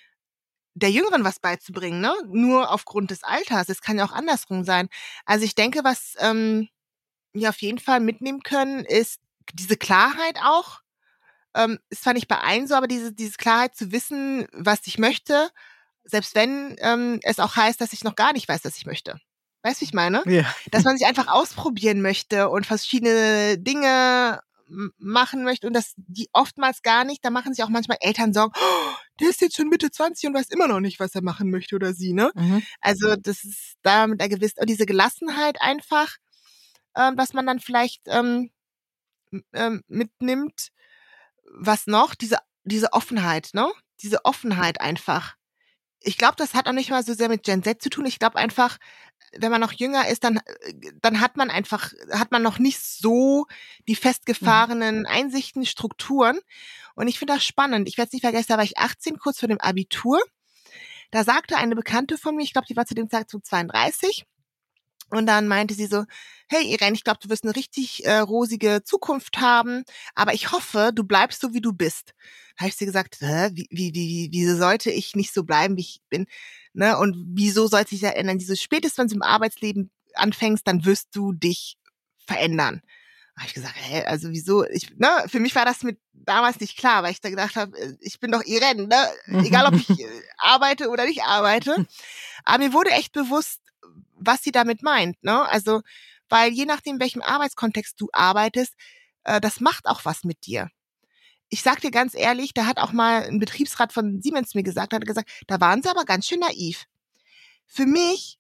der Jüngeren was beizubringen, ne? Nur aufgrund des Alters. Es kann ja auch andersrum sein. Also ich denke, was ähm, wir auf jeden Fall mitnehmen können, ist diese Klarheit auch, ähm, ist zwar nicht bei allen so, aber diese, diese Klarheit zu wissen, was ich möchte, selbst wenn ähm, es auch heißt, dass ich noch gar nicht weiß, was ich möchte. Weißt du, wie ich meine? Ja. Dass man sich einfach ausprobieren möchte und verschiedene Dinge m- machen möchte und das die oftmals gar nicht. Da machen sich auch manchmal Eltern Sorgen, oh, der ist jetzt schon Mitte zwanzig und weiß immer noch nicht, was er machen möchte oder sie, ne? Mhm. Also das ist da mit einer gewissen, und diese Gelassenheit einfach, ähm, was man dann vielleicht ähm, m- ähm, mitnimmt. Was noch? Diese, diese Offenheit, ne? Diese Offenheit einfach. Ich glaube, das hat auch nicht mal so sehr mit Gen Z zu tun. Ich glaube einfach, wenn man noch jünger ist, dann, dann hat man einfach, hat man noch nicht so die festgefahrenen Einsichten, Strukturen. Und ich finde das spannend. Ich werde es nicht vergessen, da war ich achtzehn, kurz vor dem Abitur. Da sagte eine Bekannte von mir, ich glaube, die war zu dem Zeitpunkt zweiunddreißig, und dann meinte sie so, hey Irene, ich glaube, du wirst eine richtig äh, rosige Zukunft haben, aber ich hoffe, du bleibst so, wie du bist. Da habe ich sie gesagt, Hä, wie, wie, wie, wieso sollte ich nicht so bleiben, wie ich bin? Ne? Und wieso sollte sich das ändern? Dieses spätestens, wenn du im Arbeitsleben anfängst, dann wirst du dich verändern. Da habe ich gesagt, hä, also wieso? Ich, ne, für mich war das mit damals nicht klar, weil ich da gedacht habe, ich bin doch Irene, ne? Egal ob ich äh, arbeite oder nicht arbeite. Aber mir wurde echt bewusst, was sie damit meint, ne? Also, weil je nachdem, in welchem Arbeitskontext du arbeitest, äh, das macht auch was mit dir. Ich sag dir ganz ehrlich, da hat auch mal ein Betriebsrat von Siemens mir gesagt, hat gesagt, da waren sie aber ganz schön naiv. Für mich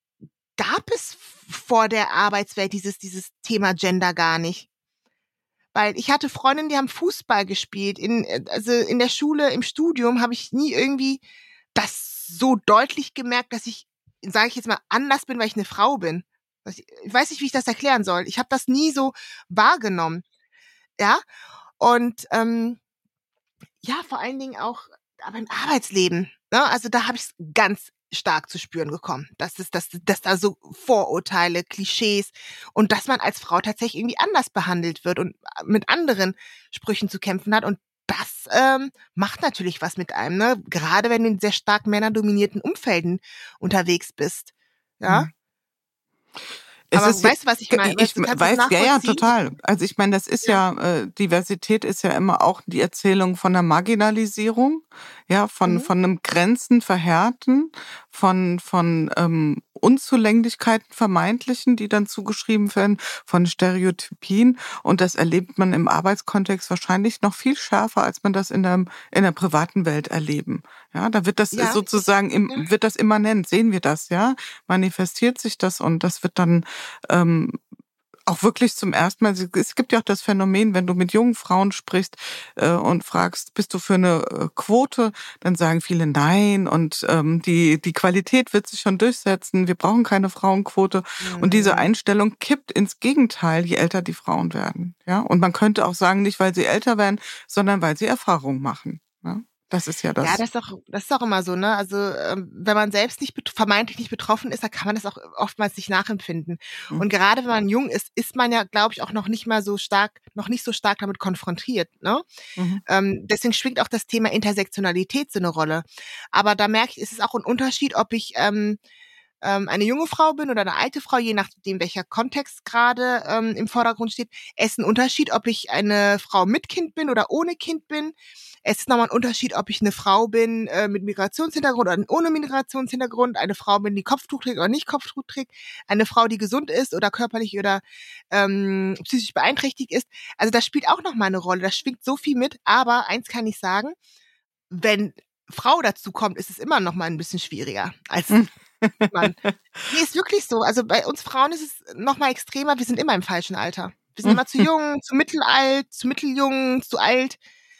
gab es vor der Arbeitswelt dieses, dieses Thema Gender gar nicht. Weil ich hatte Freundinnen, die haben Fußball gespielt. In, also in der Schule, im Studium habe ich nie irgendwie das so deutlich gemerkt, dass ich, sage ich jetzt mal, anders bin, weil ich eine Frau bin. Ich weiß nicht, wie ich das erklären soll. Ich habe das nie so wahrgenommen. Ja, und ähm, ja, vor allen Dingen auch aber im Arbeitsleben. Ne? Also da habe ich es ganz stark zu spüren gekommen. Dass, es, dass, dass da so Vorurteile, Klischees und dass man als Frau tatsächlich irgendwie anders behandelt wird und mit anderen Sprüchen zu kämpfen hat. Und das ähm, macht natürlich was mit einem, ne? Gerade wenn du in sehr stark männerdominierten Umfelden unterwegs bist. Ja. Mhm. Es Aber ist ja, weißt du, was ich meine? ich Weißt du, kannst du das weiß, ja, ja, nachvollziehen? total. Also ich meine, das ist ja, äh, Diversität ist ja immer auch die Erzählung von der Marginalisierung, ja, von Mhm. von einem Grenzen verhärten, von von ähm, Unzulänglichkeiten vermeintlichen, die dann zugeschrieben werden, von Stereotypien. Und das erlebt man im Arbeitskontext wahrscheinlich noch viel schärfer, als man das in der in der privaten Welt erleben. Ja, da wird das Ja, sozusagen im, ja. wird das immanent, sehen wir das, ja, manifestiert sich das und das wird dann ähm, auch wirklich zum ersten Mal, es gibt ja auch das Phänomen, wenn du mit jungen Frauen sprichst äh, und fragst, bist du für eine äh, Quote, dann sagen viele nein und ähm, die die Qualität wird sich schon durchsetzen, wir brauchen keine Frauenquote. Und diese Mhm. Einstellung kippt ins Gegenteil, je älter die Frauen werden. Ja, und man könnte auch sagen, nicht weil sie älter werden, sondern weil sie Erfahrung machen. Ja? Das ist ja Ja, das. das ist auch, das ist auch immer so, ne? Also ähm, wenn man selbst nicht bet- vermeintlich nicht betroffen ist, dann kann man das auch oftmals nicht nachempfinden. Mhm. Und gerade wenn man jung ist, ist man ja, glaube ich, auch noch nicht mal so stark, noch nicht so stark damit konfrontiert, ne? Mhm. Ähm, deswegen schwingt auch das Thema Intersektionalität so eine Rolle. Aber da merke ich, ist es auch ein Unterschied, ob ich ähm, ähm, eine junge Frau bin oder eine alte Frau, je nachdem, welcher Kontext gerade ähm, im Vordergrund steht. Es ist ein Unterschied, ob ich eine Frau mit Kind bin oder ohne Kind bin. Es ist nochmal ein Unterschied, ob ich eine Frau bin äh, mit Migrationshintergrund oder ohne Migrationshintergrund, eine Frau bin, die Kopftuch trägt oder nicht Kopftuch trägt, eine Frau, die gesund ist oder körperlich oder ähm, psychisch beeinträchtigt ist. Also das spielt auch nochmal eine Rolle. Das schwingt so viel mit. Aber eins kann ich sagen, wenn Frau dazu kommt, ist es immer nochmal ein bisschen schwieriger als Mann. Nee, ist wirklich so. Also bei uns Frauen ist es nochmal extremer. Wir sind immer im falschen Alter. Wir sind immer zu jung, zu mittelalt, zu mitteljung, zu alt.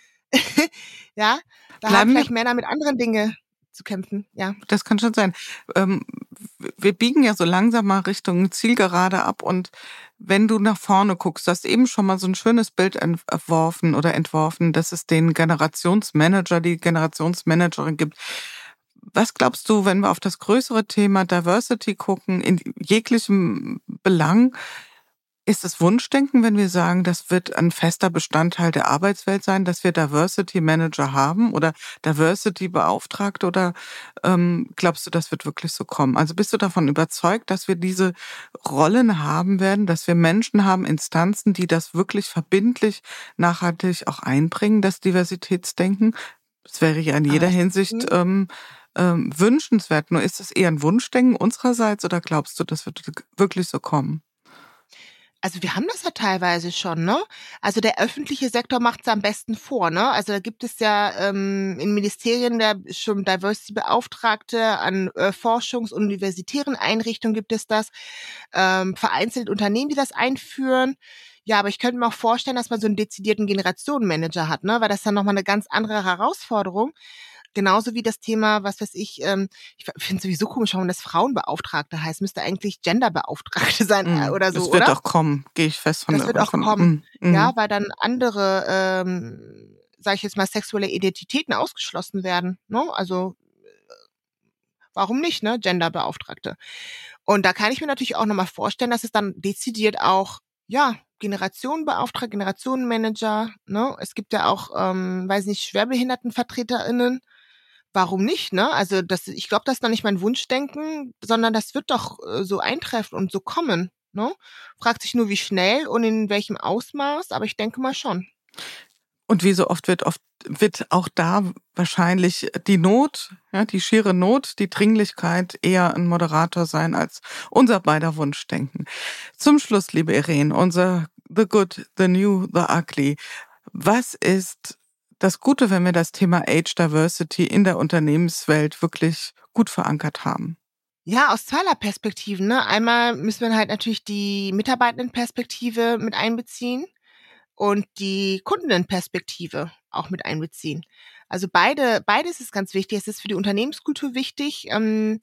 Ja, da haben Bleiben wir vielleicht Männer mit anderen Dingen zu kämpfen. Ja. Das kann schon sein. Ähm, wir biegen ja so langsam mal Richtung Zielgerade ab und wenn du nach vorne guckst, du hast eben schon mal so ein schönes Bild entworfen oder entworfen, dass es den Generationsmanager, die Generationsmanagerin gibt. Was glaubst du, wenn wir auf das größere Thema Diversity gucken, in jeglichem Belang, Ist es Wunschdenken, wenn wir sagen, das wird ein fester Bestandteil der Arbeitswelt sein, dass wir Diversity Manager haben oder Diversity Beauftragte, oder ähm, glaubst du, das wird wirklich so kommen? Also bist du davon überzeugt, dass wir diese Rollen haben werden, dass wir Menschen haben, Instanzen, die das wirklich verbindlich nachhaltig auch einbringen, das Diversitätsdenken? Das wäre ja in jeder Aber Hinsicht ähm, ähm, wünschenswert. Nur ist es eher ein Wunschdenken unsererseits oder glaubst du, das wird wirklich so kommen? Also wir haben das ja teilweise schon, ne? Also der öffentliche Sektor macht es am besten vor, ne? Also da gibt es ja ähm, in Ministerien da schon Diversity-Beauftragte, an äh, Forschungs- und universitären Einrichtungen gibt es das, ähm, vereinzelt Unternehmen, die das einführen. Ja, aber ich könnte mir auch vorstellen, dass man so einen dezidierten Generationenmanager hat, ne? Weil das dann nochmal eine ganz andere Herausforderung. Genauso wie das Thema, was weiß ich, ähm, ich finde es sowieso komisch, warum das Frauenbeauftragte heißt. Müsste eigentlich Genderbeauftragte sein äh, Mm, oder Das so, wird oder? auch kommen, gehe ich fest von Das wird auch davon. kommen, Mm, ja, mm. weil dann andere, ähm, sage ich jetzt mal, sexuelle Identitäten ausgeschlossen werden, ne? Also warum nicht, ne? Genderbeauftragte. Und da kann ich mir natürlich auch nochmal vorstellen, dass es dann dezidiert auch, ja, Generationenbeauftragte, Generationenmanager, ne? Es gibt ja auch, ähm, weiß nicht, SchwerbehindertenvertreterInnen. Warum nicht, ne? Also das, ich glaube, das ist noch nicht mein Wunschdenken, sondern das wird doch äh, so eintreffen und so kommen, ne? Fragt sich nur, wie schnell und in welchem Ausmaß, aber ich denke mal schon. Und wie so oft wird oft wird auch da wahrscheinlich die Not, ja, die schiere Not, die Dringlichkeit eher ein Moderator sein als unser beider Wunschdenken. Zum Schluss, liebe Irene, unser The Good, The New, The Ugly. Was ist das Gute, wenn wir das Thema Age Diversity in der Unternehmenswelt wirklich gut verankert haben? Ja, aus zweierlei Perspektiven, ne? Einmal müssen wir halt natürlich die Mitarbeitendenperspektive mit einbeziehen und die Kundenperspektive auch mit einbeziehen. Also beide, beides ist ganz wichtig. Es ist für die Unternehmenskultur wichtig, ähm,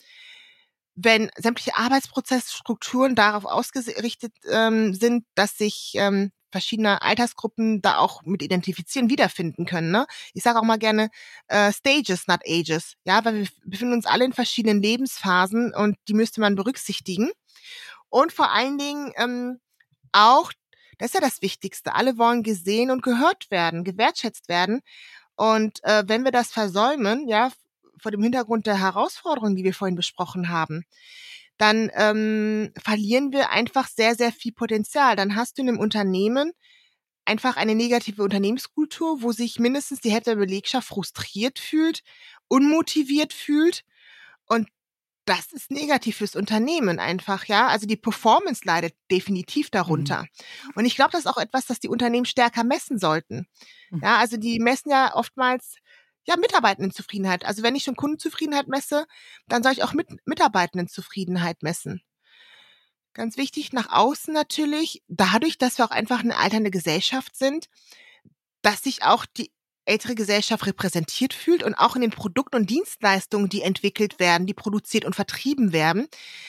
wenn sämtliche Arbeitsprozessstrukturen darauf ausgerichtet ähm, sind, dass sich ähm, verschiedene Altersgruppen da auch mit identifizieren, wiederfinden können. Ne? Ich sage auch mal gerne äh, Stages, not Ages. Ja, weil wir befinden uns alle in verschiedenen Lebensphasen und die müsste man berücksichtigen. Und vor allen Dingen ähm, auch, das ist ja das Wichtigste, alle wollen gesehen und gehört werden, gewertschätzt werden. Und äh, wenn wir das versäumen, ja, vor dem Hintergrund der Herausforderungen, die wir vorhin besprochen haben, dann ähm, verlieren wir einfach sehr, sehr viel Potenzial. Dann hast du in einem Unternehmen einfach eine negative Unternehmenskultur, wo sich mindestens die Hälfte der Belegschaft frustriert fühlt, unmotiviert fühlt. Und das ist negativ fürs Unternehmen einfach, ja. Also die Performance leidet definitiv Mhm. darunter. Und ich glaube, das ist auch etwas, das die Unternehmen stärker messen sollten. Mhm. Ja, also die messen ja oftmals ja Mitarbeitendenzufriedenheit. Also wenn ich schon Kundenzufriedenheit messe, dann soll ich auch mit Mitarbeitendenzufriedenheit messen. Ganz wichtig nach außen natürlich, dadurch, dass wir auch einfach eine alternde Gesellschaft sind, dass sich auch die ältere Gesellschaft repräsentiert fühlt und auch in den Produkten und Dienstleistungen, die entwickelt werden, die produziert und vertrieben werden,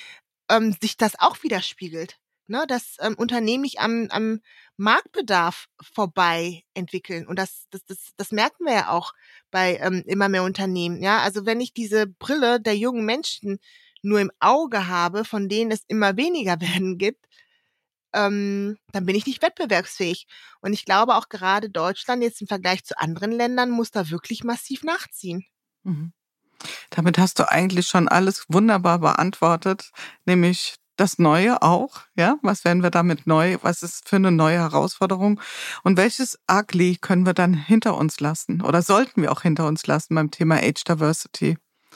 ähm, sich das auch widerspiegelt. Ne, dass ähm, Unternehmen nicht am, am Marktbedarf vorbei entwickeln. Und das, das, das, das merken wir ja auch bei ähm, immer mehr Unternehmen. Ja, also wenn ich diese Brille der jungen Menschen nur im Auge habe, von denen es immer weniger werden gibt, ähm, dann bin ich nicht wettbewerbsfähig. Und ich glaube auch gerade Deutschland jetzt im Vergleich zu anderen Ländern muss da wirklich massiv nachziehen. Mhm. Damit hast du eigentlich schon alles wunderbar beantwortet, nämlich das Neue auch, ja? Was werden wir damit neu? Was ist für eine neue Herausforderung? Und welches Ugly können wir dann hinter uns lassen oder sollten wir auch hinter uns lassen beim Thema Age Diversity?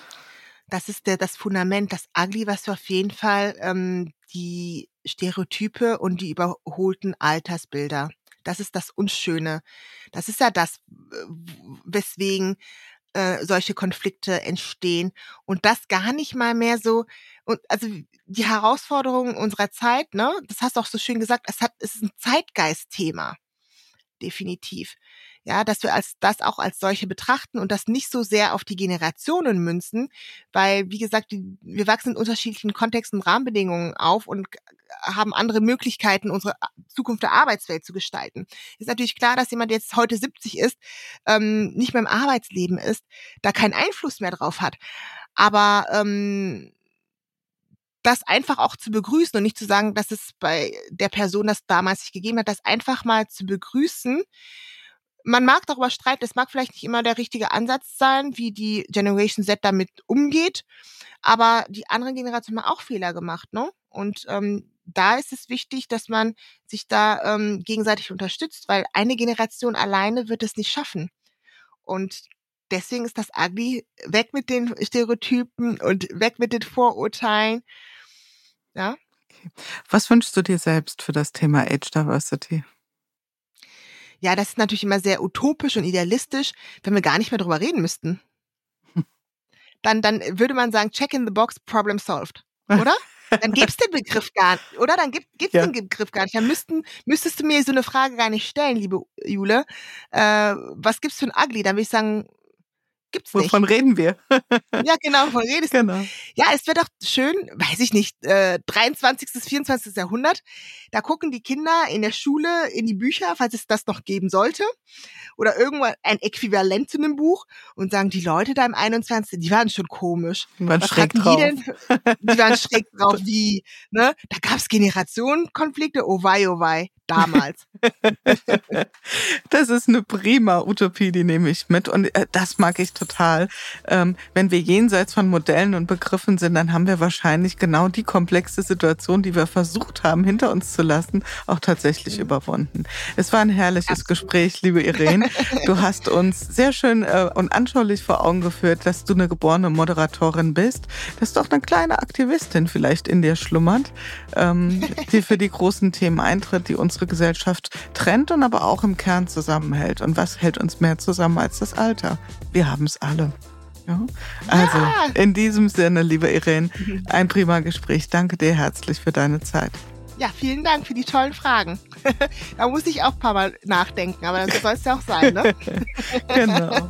Das ist der, das Fundament, das Ugly, was wir auf jeden Fall ähm, die Stereotype und die überholten Altersbilder. Das ist das Unschöne. Das ist ja das, äh, weswegen äh, solche Konflikte entstehen. Und das gar nicht mal mehr so, und also die Herausforderungen unserer Zeit, ne, das hast du auch so schön gesagt, es hat, es ist ein Zeitgeistthema. Definitiv. Ja, dass wir als das auch als solche betrachten und das nicht so sehr auf die Generationen münzen, weil, wie gesagt, die, wir wachsen in unterschiedlichen Kontexten und Rahmenbedingungen auf und haben andere Möglichkeiten, unsere Zukunft der Arbeitswelt zu gestalten. Ist natürlich klar, dass jemand, der jetzt heute siebzig ist, ähm, nicht mehr im Arbeitsleben ist, da keinen Einfluss mehr drauf hat. Aber ähm, das einfach auch zu begrüßen und nicht zu sagen, dass es bei der Person das damals nicht gegeben hat, das einfach mal zu begrüßen. Man mag darüber streiten, es mag vielleicht nicht immer der richtige Ansatz sein, wie die Generation Z damit umgeht, aber die anderen Generationen haben auch Fehler gemacht, ne? Und ähm, da ist es wichtig, dass man sich da ähm, gegenseitig unterstützt, weil eine Generation alleine wird es nicht schaffen. Und deswegen ist das Ugly, weg mit den Stereotypen und weg mit den Vorurteilen. Ja. Okay. Was wünschst du dir selbst für das Thema Age Diversity? Ja, das ist natürlich immer sehr utopisch und idealistisch, wenn wir gar nicht mehr drüber reden müssten. Dann, dann würde man sagen, check in the box, problem solved, oder? Dann gibt's den Begriff gar nicht, oder? Dann gibt, gibt's ja. den Begriff gar nicht. Dann müssten, müsstest du mir so eine Frage gar nicht stellen, liebe Jule. Äh, was gibt's für ein Ugly? Dann würde ich sagen, gibt's nicht. Wovon reden wir? Ja, genau, wovon redest du? Genau. Ja, es wäre doch schön, weiß ich nicht, äh, dreiundzwanzigsten vierundzwanzigsten Jahrhundert, da gucken die Kinder in der Schule in die Bücher, falls es das noch geben sollte, oder irgendwann ein Äquivalent zu einem Buch und sagen, die Leute da im einundzwanzigsten die waren schon komisch. Die waren Was schräg drauf. Die, denn? Die waren schräg drauf, wie, ne? Da gab's Generationenkonflikte, oh wei, oh wei, damals. Das ist eine prima Utopie, die nehme ich mit und äh, das mag ich total. Ähm, wenn wir jenseits von Modellen und Begriffen sind, dann haben wir wahrscheinlich genau die komplexe Situation, die wir versucht haben, hinter uns zu lassen, auch tatsächlich mhm. überwunden. Es war ein herrliches Absolut. Gespräch, liebe Irene. Du hast uns sehr schön äh, und anschaulich vor Augen geführt, dass du eine geborene Moderatorin bist, dass doch eine kleine Aktivistin vielleicht in dir schlummert, ähm, die für die großen Themen eintritt, die unsere Gesellschaft trennt und aber auch im Kern zusammenhält. Und was hält uns mehr zusammen als das Alter? Wir haben es alle. Ja? Also ja. In diesem Sinne, liebe Irene, ein prima Gespräch. Danke dir herzlich für deine Zeit. Ja, vielen Dank für die tollen Fragen. Da muss ich auch ein paar Mal nachdenken, aber das soll es ja auch sein, ne? Genau.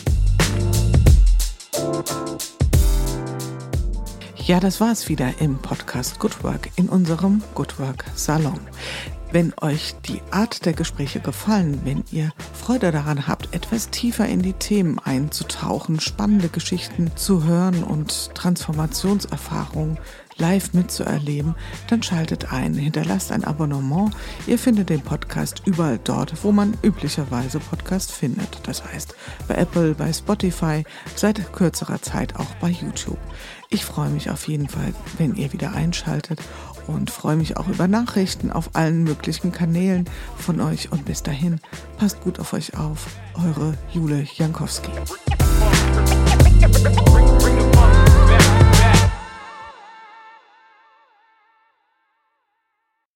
Ja, das war's wieder im Podcast Good Work, in unserem Good Work Salon. Wenn euch die Art der Gespräche gefallen, wenn ihr Freude daran habt, etwas tiefer in die Themen einzutauchen, spannende Geschichten zu hören und Transformationserfahrungen live mitzuerleben, dann schaltet ein, hinterlasst ein Abonnement. Ihr findet den Podcast überall dort, wo man üblicherweise Podcast findet. Das heißt bei Apple, bei Spotify, seit kürzerer Zeit auch bei YouTube. Ich freue mich auf jeden Fall, wenn ihr wieder einschaltet und freue mich auch über Nachrichten auf allen möglichen Kanälen von euch. Und bis dahin, passt gut auf euch auf. Eure Jule Jankowski.